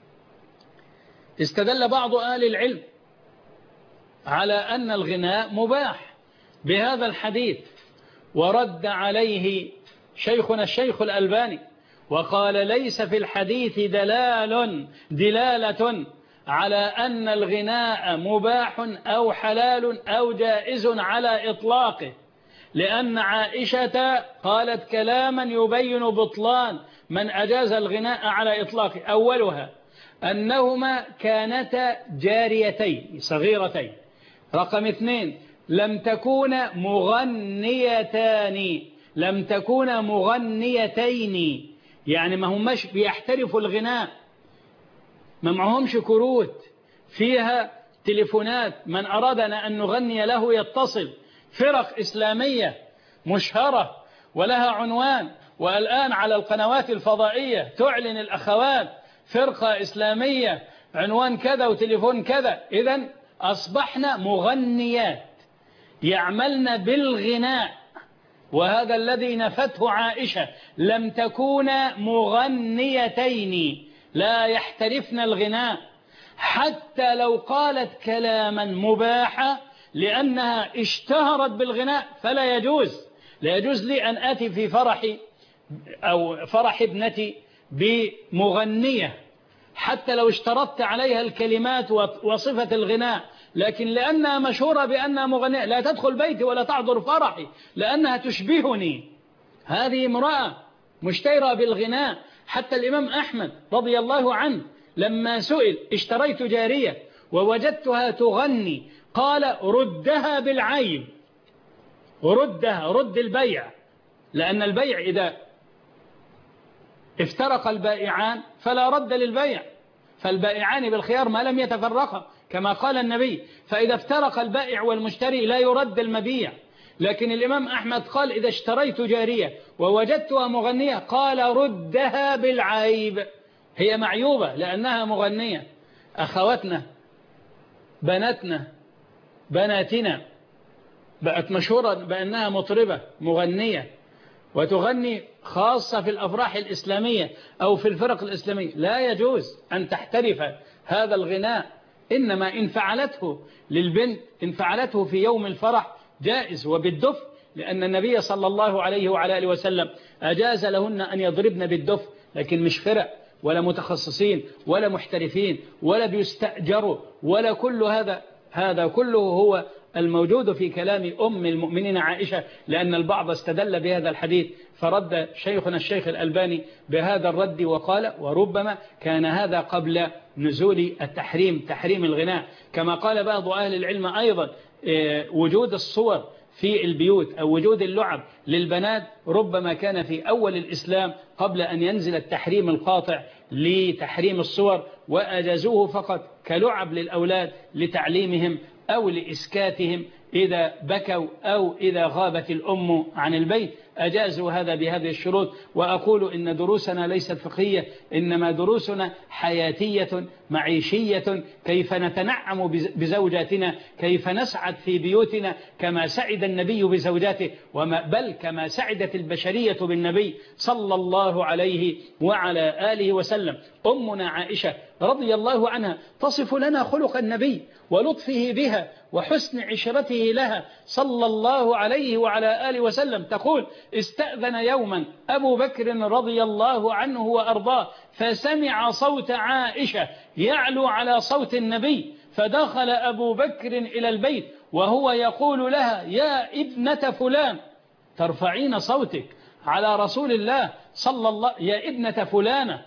استدل بعض أهل العلم على أن الغناء مباح بهذا الحديث، ورد عليه شيخنا الشيخ الألباني وقال ليس في الحديث دلالة على أن الغناء مباح أو حلال أو جائز على إطلاقه، لأن عائشة قالت كلاما يبين بطلان من أجاز الغناء على إطلاقه. أولها أنهما كانتا جاريتين صغيرتين. رقم 2 لم تكون مغنيتان، لم تكونا مغنيتين، يعني ما هماش بيحترفوا الغناء، ما معهمش كروت فيها تليفونات، من أرادنا أن نغني له يتصل. فرق إسلامية مشهرة ولها عنوان، والآن على القنوات الفضائية تعلن الأخوات فرقة إسلامية عنوان كذا وتليفون كذا. إذن أصبحنا مغنيات يعملن بالغناء، وهذا الذي نفته عائشة، لم تكونا مغنيتين، لا يحترفن الغناء، حتى لو قالت كلاما مباحا لأنها اشتهرت بالغناء فلا يجوز. لا يجوز لي أن آتي في فرحي أو فرح ابنتي بمغنية حتى لو اشترطت عليها الكلمات وصفة الغناء، لكن لأنها مشهورة بأنها مغنية لا تدخل بيتي ولا تحضر فرحي لأنها تشبهني. هذه امرأة مشتهرة بالغناء. حتى الإمام أحمد رضي الله عنه لما سئل اشتريت جارية ووجدتها تغني قال ردها بالعيب، ردها، رد البيع، لأن البيع إذا افترق البائعان فلا رد للبيع، فالبائعان بالخيار ما لم يتفرقا كما قال النبي، فإذا افترق البائع والمشتري لا يرد المبيع. لكن الإمام أحمد قال إذا اشتريت جارية ووجدتها مغنية قال ردها بالعيب، هي معيوبة لأنها مغنية. أخواتنا، بناتنا، بناتنا بقت مشهورة بأنها مطربة مغنية وتغني خاصة في الأفراح الإسلامية أو في الفرق الإسلامية. لا يجوز أن تحترف هذا الغناء، إنما إن فعلته للبنت، إن فعلته في يوم الفرح جائز وبالدف، لأن النبي صلى الله عليه وعلى آله وسلم أجاز لهن أن يضربن بالدف، لكن مش فرق ولا متخصصين ولا محترفين ولا بيستأجروا ولا كل هذا كله هو الموجود في كلام أم المؤمنين عائشة، لأن البعض استدل بهذا الحديث فرد شيخنا الشيخ الألباني بهذا الرد وقال وربما كان هذا قبل نزول التحريم، تحريم الغناء، كما قال بعض أهل العلم أيضا وجود الصور في البيوت أو وجود اللعب للبنات ربما كان في أول الإسلام قبل أن ينزل التحريم القاطع لتحريم الصور، وأجازوه فقط كلعب للأولاد لتعليمهم أو لإسكاتهم إذا بكوا أو إذا غابت الأم عن البيت، أجازوا هذا بهذه الشروط. وأقول إن دروسنا ليست فقهية، إنما دروسنا حياتية معيشية، كيف نتنعم بزوجاتنا، كيف نسعد في بيوتنا كما سعد النبي بزوجاته، بل كما سعدت البشرية بالنبي صلى الله عليه وعلى آله وسلم. أمنا عائشة رضي الله عنها تصف لنا خلق النبي ولطفه بها وحسن عشرته لها صلى الله عليه وعلى آله وسلم. تقول استأذن يوما أبو بكر رضي الله عنه وأرضاه فسمع صوت عائشة يعلو على صوت النبي، فدخل أبو بكر إلى البيت وهو يقول لها يا ابنة فلان ترفعين صوتك على رسول الله صلى الله، يا ابنة فلانة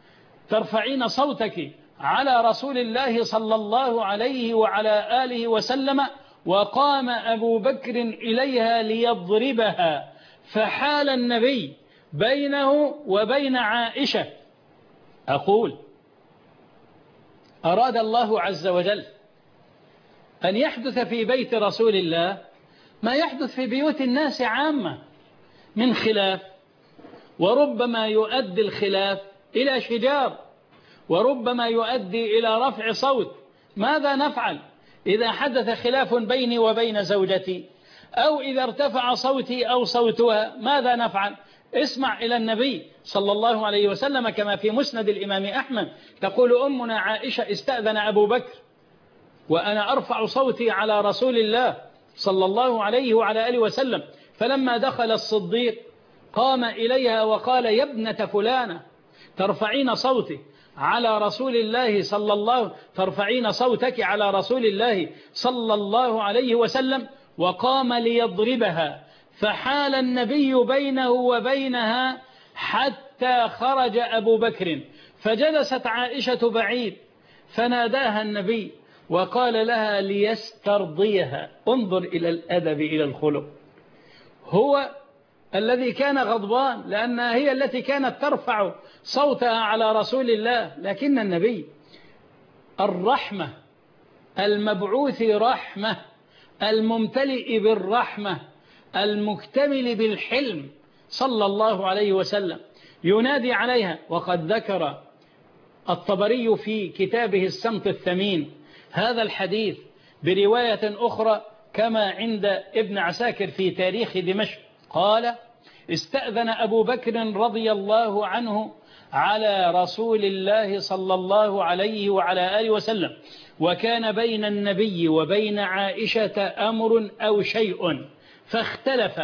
ترفعين صوتك على رسول الله صلى الله عليه وعلى آله وسلم. وقام أبو بكر إليها ليضربها، فحال النبي بينه وبين عائشة. أقول أراد الله عز وجل أن يحدث في بيت رسول الله ما يحدث في بيوت الناس عامة من خلاف، وربما يؤدي الخلاف إلى شجار، وربما يؤدي إلى رفع صوت. ماذا نفعل إذا حدث خلاف بيني وبين زوجتي، أو إذا ارتفع صوتي أو صوتها؟ ماذا نفعل؟ اسمع إلى النبي صلى الله عليه وسلم كما في مسند الإمام أحمد، تقول أمنا عائشة استأذن أبو بكر وأنا أرفع صوتي على رسول الله صلى الله عليه وعلى آله وسلم، فلما دخل الصديق قام إليها وقال يا ابنة فلانة ترفعين صوتك على رسول الله ترفعين صوتك على رسول الله صلى الله عليه وسلم، وقام ليضربها، فحال النبي بينه وبينها حتى خرج أبو بكر، فجلست عائشة بعيد، فناداها النبي وقال لها ليسترضيها. انظر إلى الأدب، إلى الخلق. هو الذي كان غضبان، لأنها هي التي كانت ترفع صوتها على رسول الله. لكن النبي الرحمة، المبعوث رحمة، الممتلئ بالرحمة، المكتمل بالحلم صلى الله عليه وسلم، ينادي عليها. وقد ذكر الطبري في كتابه السمط الثمين هذا الحديث برواية أخرى كما عند ابن عساكر في تاريخ دمشق، قال: استأذن أبو بكر رضي الله عنه على رسول الله صلى الله عليه وعلى آله وسلم، وكان بين النبي وبين عائشة أمر أو شيء فاختلف،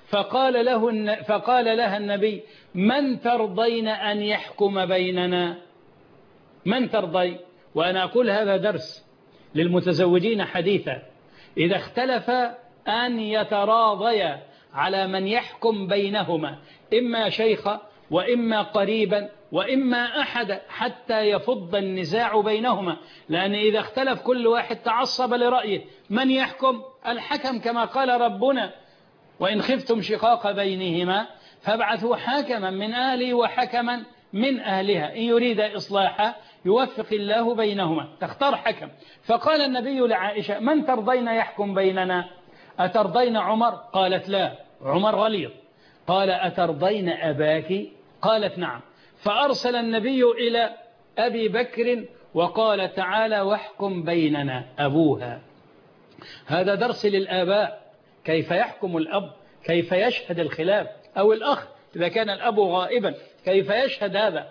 فقال لها النبي: من ترضين أن يحكم بيننا؟ من ترضين؟ وأنا أقول هذا درس للمتزوجين حديثا، إذا اختلف أن يتراضيا على من يحكم بينهما، إما شيخا وإما قريبا وإما أحد، حتى يفض النزاع بينهما. لأن إذا اختلف كل واحد تعصب لرأيه، من يحكم؟ الحكم، كما قال ربنا: وإن خفتم شقاق بينهما فابعثوا حكما من أهله وحكما من أهلها إن يريد إصلاحا يوفق الله بينهما. تختار حكم. فقال النبي لعائشة: من ترضين يحكم بيننا؟ أترضين عمر؟ قالت: لا، عمر غليظ. قال: أترضين أباك؟ قالت: نعم. فأرسل النبي إلى أبي بكر وقال: تعالى واحكم بيننا. أبوها. هذا درس للآباء، كيف يحكم الأب، كيف يشهد الخلاف، أو الأخ إذا كان الأب غائبا كيف يشهد هذا.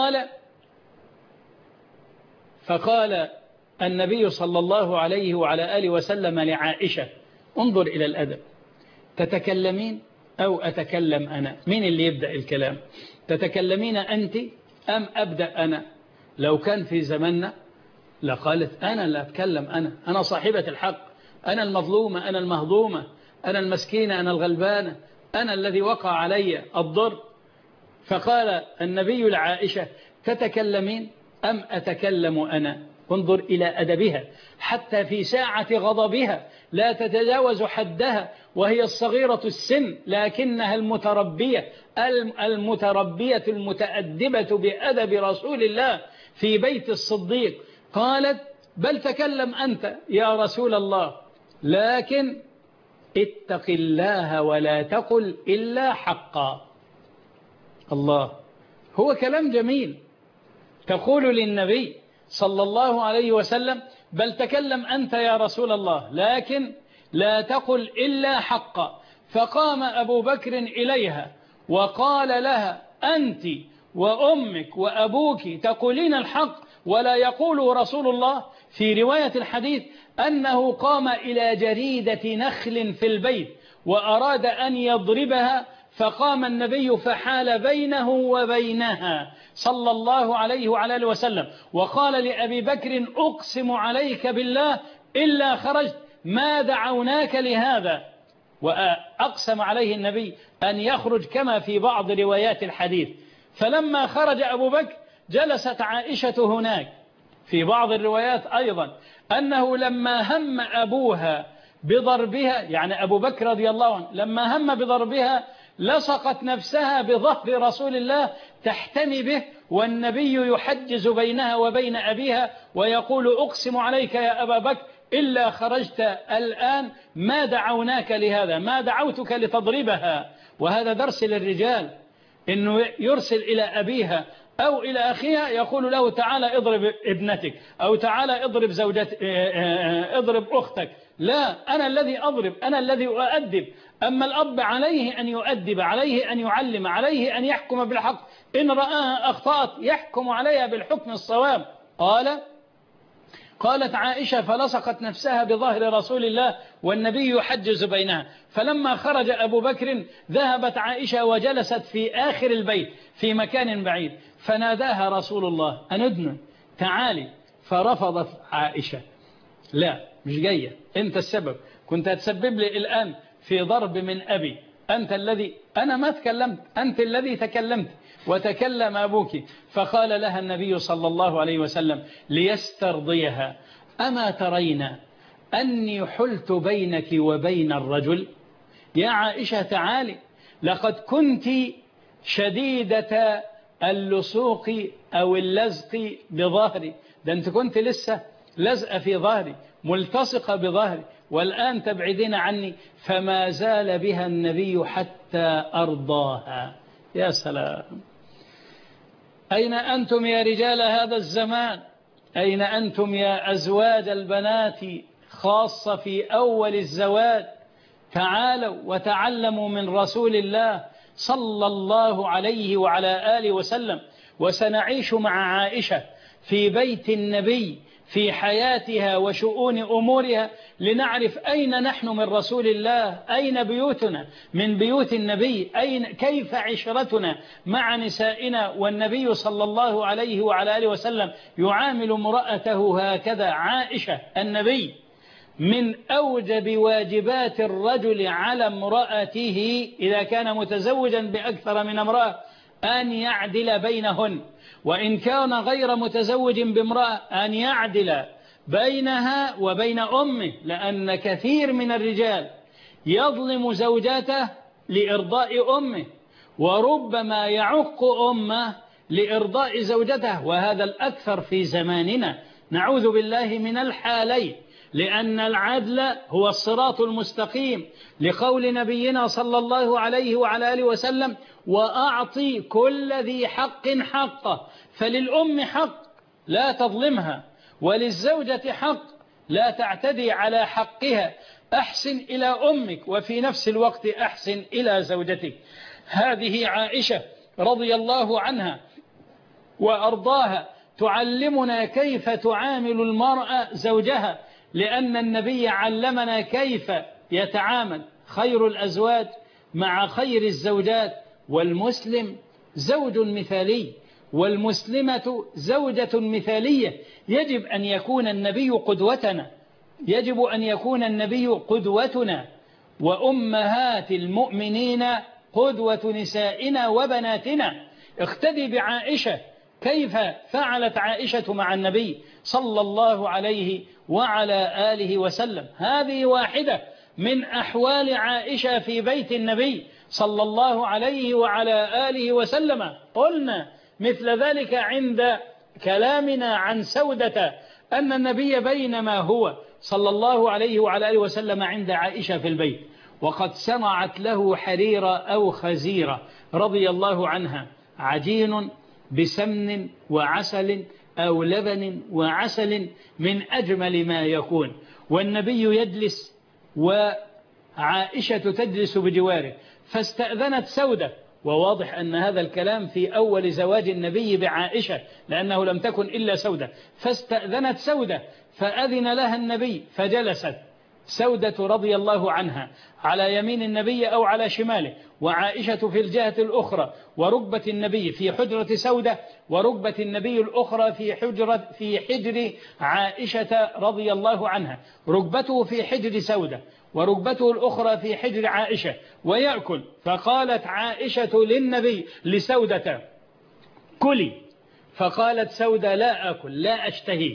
فقال النبي صلى الله عليه وعلى آله وسلم لعائشة: انظر إلى الأدب، تتكلمين أو أتكلم أنا؟ مين اللي يبدأ الكلام؟ تتكلمين أنت أم أبدأ أنا؟ لو كان في زمننا لقالت: أنا اللي أتكلم، أنا صاحبة الحق، أنا المظلومة، أنا المهضومة، أنا المسكينة، أنا الغلبانة، أنا الذي وقع علي الضر. فقال النبي لعائشة: تتكلمين أم أتكلم أنا؟ انظر إلى أدبها، حتى في ساعة غضبها لا تتجاوز حدها، وهي الصغيرة السن لكنها المتربية المتأدبة بأدب رسول الله في بيت الصديق. قالت: بل تكلم أنت يا رسول الله، لكن اتق الله ولا تقل إلا حقا. الله، هو كلام جميل. تقول للنبي صلى الله عليه وسلم: بل تكلم أنت يا رسول الله، لكن لا تقل إلا حقا. فقام أبو بكر إليها وقال لها: أنت وأمك وأبوك تقولين الحق ولا يقول رسول الله. في رواية الحديث أنه قام إلى جريدة نخل في البيت وأراد أن يضربها، فقام النبي فحال بينه وبينها صلى الله عليه وعلى آله وسلم، وقال لأبي بكر: أقسم عليك بالله إلا خرجت ما دعوناك لهذا. وأقسم عليه النبي أن يخرج كما في بعض روايات الحديث. فلما خرج أبو بكر جلست عائشة هناك. في بعض الروايات أيضا أنه لما هم أبوها بضربها، يعني أبو بكر رضي الله عنه لما هم بضربها لصقت نفسها بظهر رسول الله تحتمي به، والنبي يحجز بينها وبين أبيها ويقول: أقسم عليك يا أبا بكر إلا خرجت الآن ما دعوناك لهذا، ما دعوتك لتضربها. وهذا درس للرجال، إنه يرسل إلى أبيها أو إلى أخيها يقول له: تعالى اضرب ابنتك، أو تعالى اضرب اضرب أختك. لا، أنا الذي أضرب، أنا الذي أؤدب. أما الأب عليه أن يؤدب، عليه أن يعلم، عليه أن يحكم بالحق، إن رآها أخطأت يحكم عليها بالحكم الصواب. قالت عائشة: فلصقت نفسها بظهر رسول الله والنبي يحجز بينها. فلما خرج أبو بكر ذهبت عائشة وجلست في آخر البيت في مكان بعيد، فناداها رسول الله: أندن تعالي. فرفضت عائشة: لا، مش جاية، أنت السبب، كنت هتسبب لي الآن في ضرب من أبي، أنا ما تكلمت، أنت الذي تكلمت وتكلم أبوك. فقال لها النبي صلى الله عليه وسلم ليسترضيها: أما ترين أني حلت بينك وبين الرجل؟ يا عائشة تعالي، لقد كنت شديدة اللصوق أو اللزق بظهري، ده أنت كنت لسه لزقة في ظهري ملتصقة بظهري، والآن تبعدين عني. فما زال بها النبي حتى أرضاها. يا سلام. أين أنتم يا رجال هذا الزمان؟ أين أنتم يا أزواج البنات خاصة في أول الزواج؟ تعالوا وتعلموا من رسول الله صلى الله عليه وعلى آله وسلم. وسنعيش مع عائشة في بيت النبي في حياتها وشؤون أمورها لنعرف أين نحن من رسول الله، أين بيوتنا من بيوت النبي، كيف عشرتنا مع نسائنا. والنبي صلى الله عليه وعلى آله وسلم يعامل امرأته هكذا. عائشة النبي من أوجب واجبات الرجل على امرأته إذا كان متزوجا بأكثر من امرأة أن يعدل بينهن، وإن كان غير متزوج بامرأة أن يعدل بينها وبين أمه، لأن كثير من الرجال يظلم زوجاته لإرضاء أمه، وربما يعق أمه لإرضاء زوجته، وهذا الأكثر في زماننا. نعوذ بالله من الحالين، لأن العدل هو الصراط المستقيم، لقول نبينا صلى الله عليه وعلى آله وسلم: وأعطي كل ذي حق حقه. فللأم حق لا تظلمها، وللزوجة حق لا تعتدي على حقها. أحسن إلى أمك وفي نفس الوقت أحسن إلى زوجتك. هذه عائشة رضي الله عنها وأرضاها تعلمنا كيف تعامل المرأة زوجها، لأن النبي علمنا كيف يتعامل خير الأزواج مع خير الزوجات. والمسلم زوج مثالي، والمسلمة زوجة مثالية. يجب أن يكون النبي قدوتنا، يجب أن يكون النبي قدوتنا، وأمهات المؤمنين قدوة نسائنا وبناتنا. اقتدي بعائشة، كيف فعلت عائشة مع النبي صلى الله عليه وعلى آله وسلم. هذه واحدة من أحوال عائشة في بيت النبي صلى الله عليه وعلى آله وسلم. قلنا مثل ذلك عند كلامنا عن سودة، أن النبي بينما هو صلى الله عليه وعلى آله وسلم عند عائشة في البيت، وقد صنعت له حريرة أو خزيرة رضي الله عنها، عجين بسمن وعسل أو لبن وعسل من أجمل ما يكون، والنبي يجلس وعائشة تجلس بجواره. فاستأذنت سودة، وواضح أن هذا الكلام في أول زواج النبي بعائشة، لأنه لم تكن إلا سودة. فاستأذنت سودة فأذن لها النبي، فجلست سودة رضي الله عنها على يمين النبي أو على شماله، وعائشة في الجهة الأخرى، وركبة النبي في حجرة سودة، وركبة النبي الأخرى في حجر عائشة رضي الله عنها. ركبته في حجر سودة وركبته الأخرى في حجر عائشة ويأكل. فقالت عائشة للنبي لسودة: كلي. فقالت سودة: لا أكل، لا أشتهي.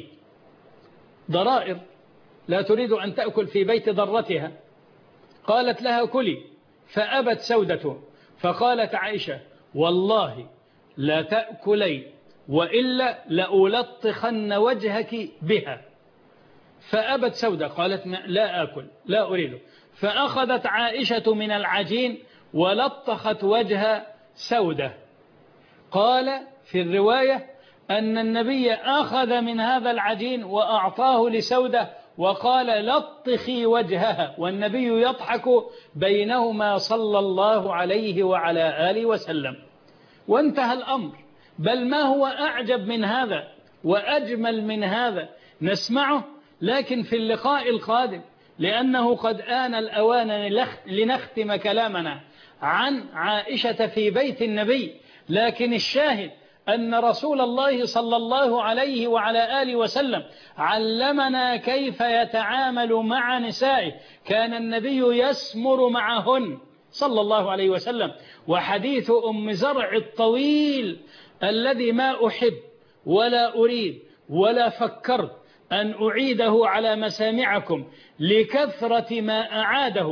ضرائر لا تريد أن تأكل في بيت ضرتها. قالت لها: كلي، فأبت سودة. فقالت عائشة: والله لا تأكلي، وإلا لألطخن وجهك بها. فأبت سودة، قالت: لا أكل، لا أريد. فأخذت عائشة من العجين ولطخت وجه سودة. قال في الرواية أن النبي أخذ من هذا العجين وأعطاه لسودة وقال: لطخي وجهها، والنبي يضحك بينهما صلى الله عليه وعلى آله وسلم. وانتهى الأمر. بل ما هو أعجب من هذا وأجمل من هذا نسمعه لكن في اللقاء القادم، لأنه قد آن الأوان لنختم كلامنا عن عائشة في بيت النبي. لكن الشاهد أن رسول الله صلى الله عليه وعلى آله وسلم علمنا كيف يتعامل مع نسائه. كان النبي يسمر معهن صلى الله عليه وسلم. وحديث أم زرع الطويل الذي ما أحب ولا أريد ولا فكرت أن أعيده على مسامعكم لكثرة ما أعاده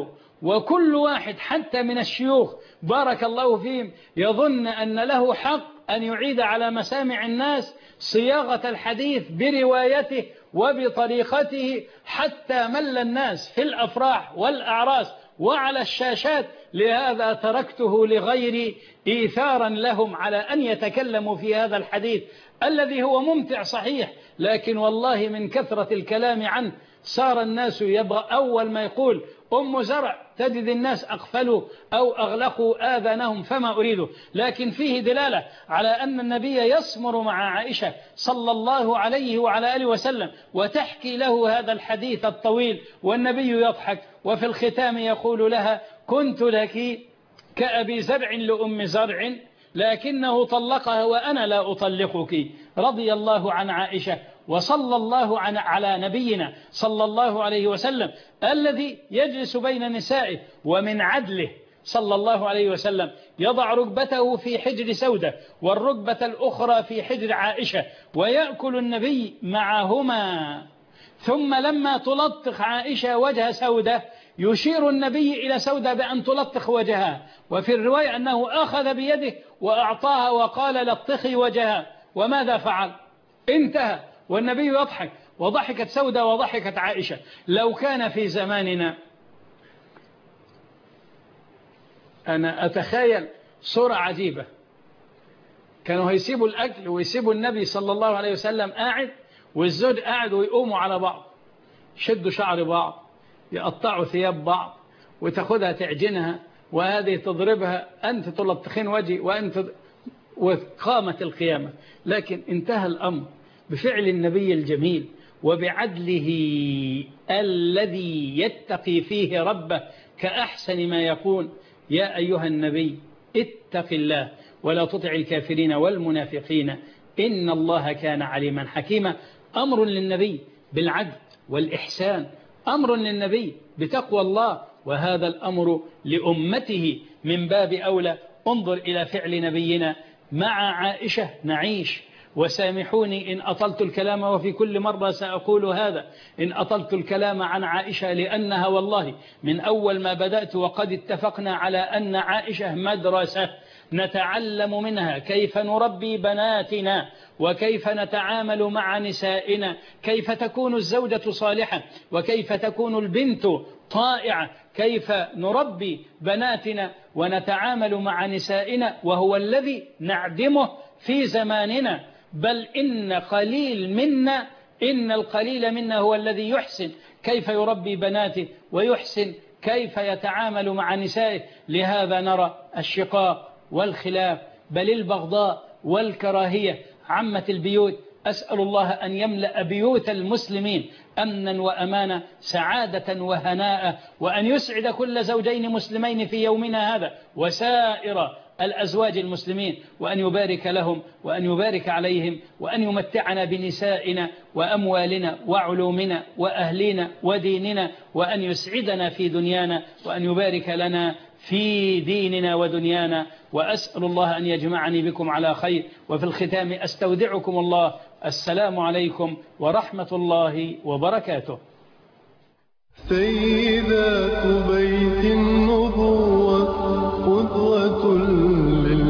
وكل واحد حتى من الشيوخ بارك الله فيهم يظن أن له حق أن يعيد على مسامع الناس صياغة الحديث بروايته وبطريقته حتى مل الناس في الأفراح والأعراس وعلى الشاشات. لهذا تركته لغيري إيثارا لهم على أن يتكلموا في هذا الحديث الذي هو ممتع صحيح، لكن والله من كثرة الكلام عنه صار الناس يبغى أول ما يقول أم زرع تجد الناس أغفلوا أو أغلقوا آذانهم فما أريده، لكن فيه دلالة على أن النبي يسمر مع عائشة صلى الله عليه وعلى آله وسلم وتحكي له هذا الحديث الطويل والنبي يضحك، وفي الختام يقول لها كنت لك كأبي زرع لأم زرع لكنه طلقها وأنا لا أطلقك. رضي الله عن عائشة وصلى الله على نبينا صلى الله عليه وسلم الذي يجلس بين نسائه ومن عدله صلى الله عليه وسلم يضع ركبته في حجر سودة والركبة الأخرى في حجر عائشة ويأكل النبي معهما، ثم لما تلطخ عائشة وجه سودة يشير النبي إلى سودة بأن تلطخ وجهها، وفي الرواية أنه أخذ بيده وأعطاها وقال لطخي وجهها، وماذا فعل؟ انتهى والنبي يضحك، وضحكت سودة وضحكت عائشة. لو كان في زماننا أنا أتخيل صورة عجيبة، كانوا هيسيبوا الأكل ويسيبوا النبي صلى الله عليه وسلم قاعد والزوج قاعد ويقوموا على بعض، شدوا شعر بعض، يقطعوا ثياب بعض، وتاخدها تعجنها وهذه تضربها، أنت تلطخين وجهي وأنت، وقامت القيامة. لكن انتهى الأمر بفعل النبي الجميل وبعدله الذي يتقي فيه ربه كأحسن ما يقول يا أيها النبي اتق الله ولا تطع الكافرين والمنافقين إن الله كان عليما حكيما. أمر للنبي بالعدل والإحسان، أمر للنبي بتقوى الله، وهذا الأمر لأمته من باب أولى. انظر إلى فعل نبينا مع عائشة نعيش. وسامحوني إن أطلت الكلام، وفي كل مرة سأقول هذا، إن أطلت الكلام عن عائشة، لأنها والله من أول ما بدأت وقد اتفقنا على أن عائشة مدرسة نتعلم منها كيف نربي بناتنا وكيف نتعامل مع نسائنا، كيف تكون الزوجة صالحة وكيف تكون البنت طائعة، كيف نربي بناتنا ونتعامل مع نسائنا، وهو الذي نعدمه في زماننا. بل إن القليل منا هو الذي يحسن كيف يربي بناته ويحسن كيف يتعامل مع نسائه. لهذا نرى الشقاق والخلاف بل البغضاء والكراهية عمت البيوت. أسأل الله أن يملأ بيوت المسلمين أمنا وأمانا سعادة وهناء، وأن يسعد كل زوجين مسلمين في يومنا هذا وسائر الأزواج المسلمين، وأن يبارك لهم وأن يبارك عليهم، وأن يمتعنا بنسائنا وأموالنا وعلومنا وأهلنا وديننا، وأن يسعدنا في دنيانا، وأن يبارك لنا في ديننا ودنيانا. وأسأل الله أن يجمعني بكم على خير. وفي الختام أستودعكم الله. السلام عليكم ورحمة الله وبركاته. سيدات بيت النبوة قدوة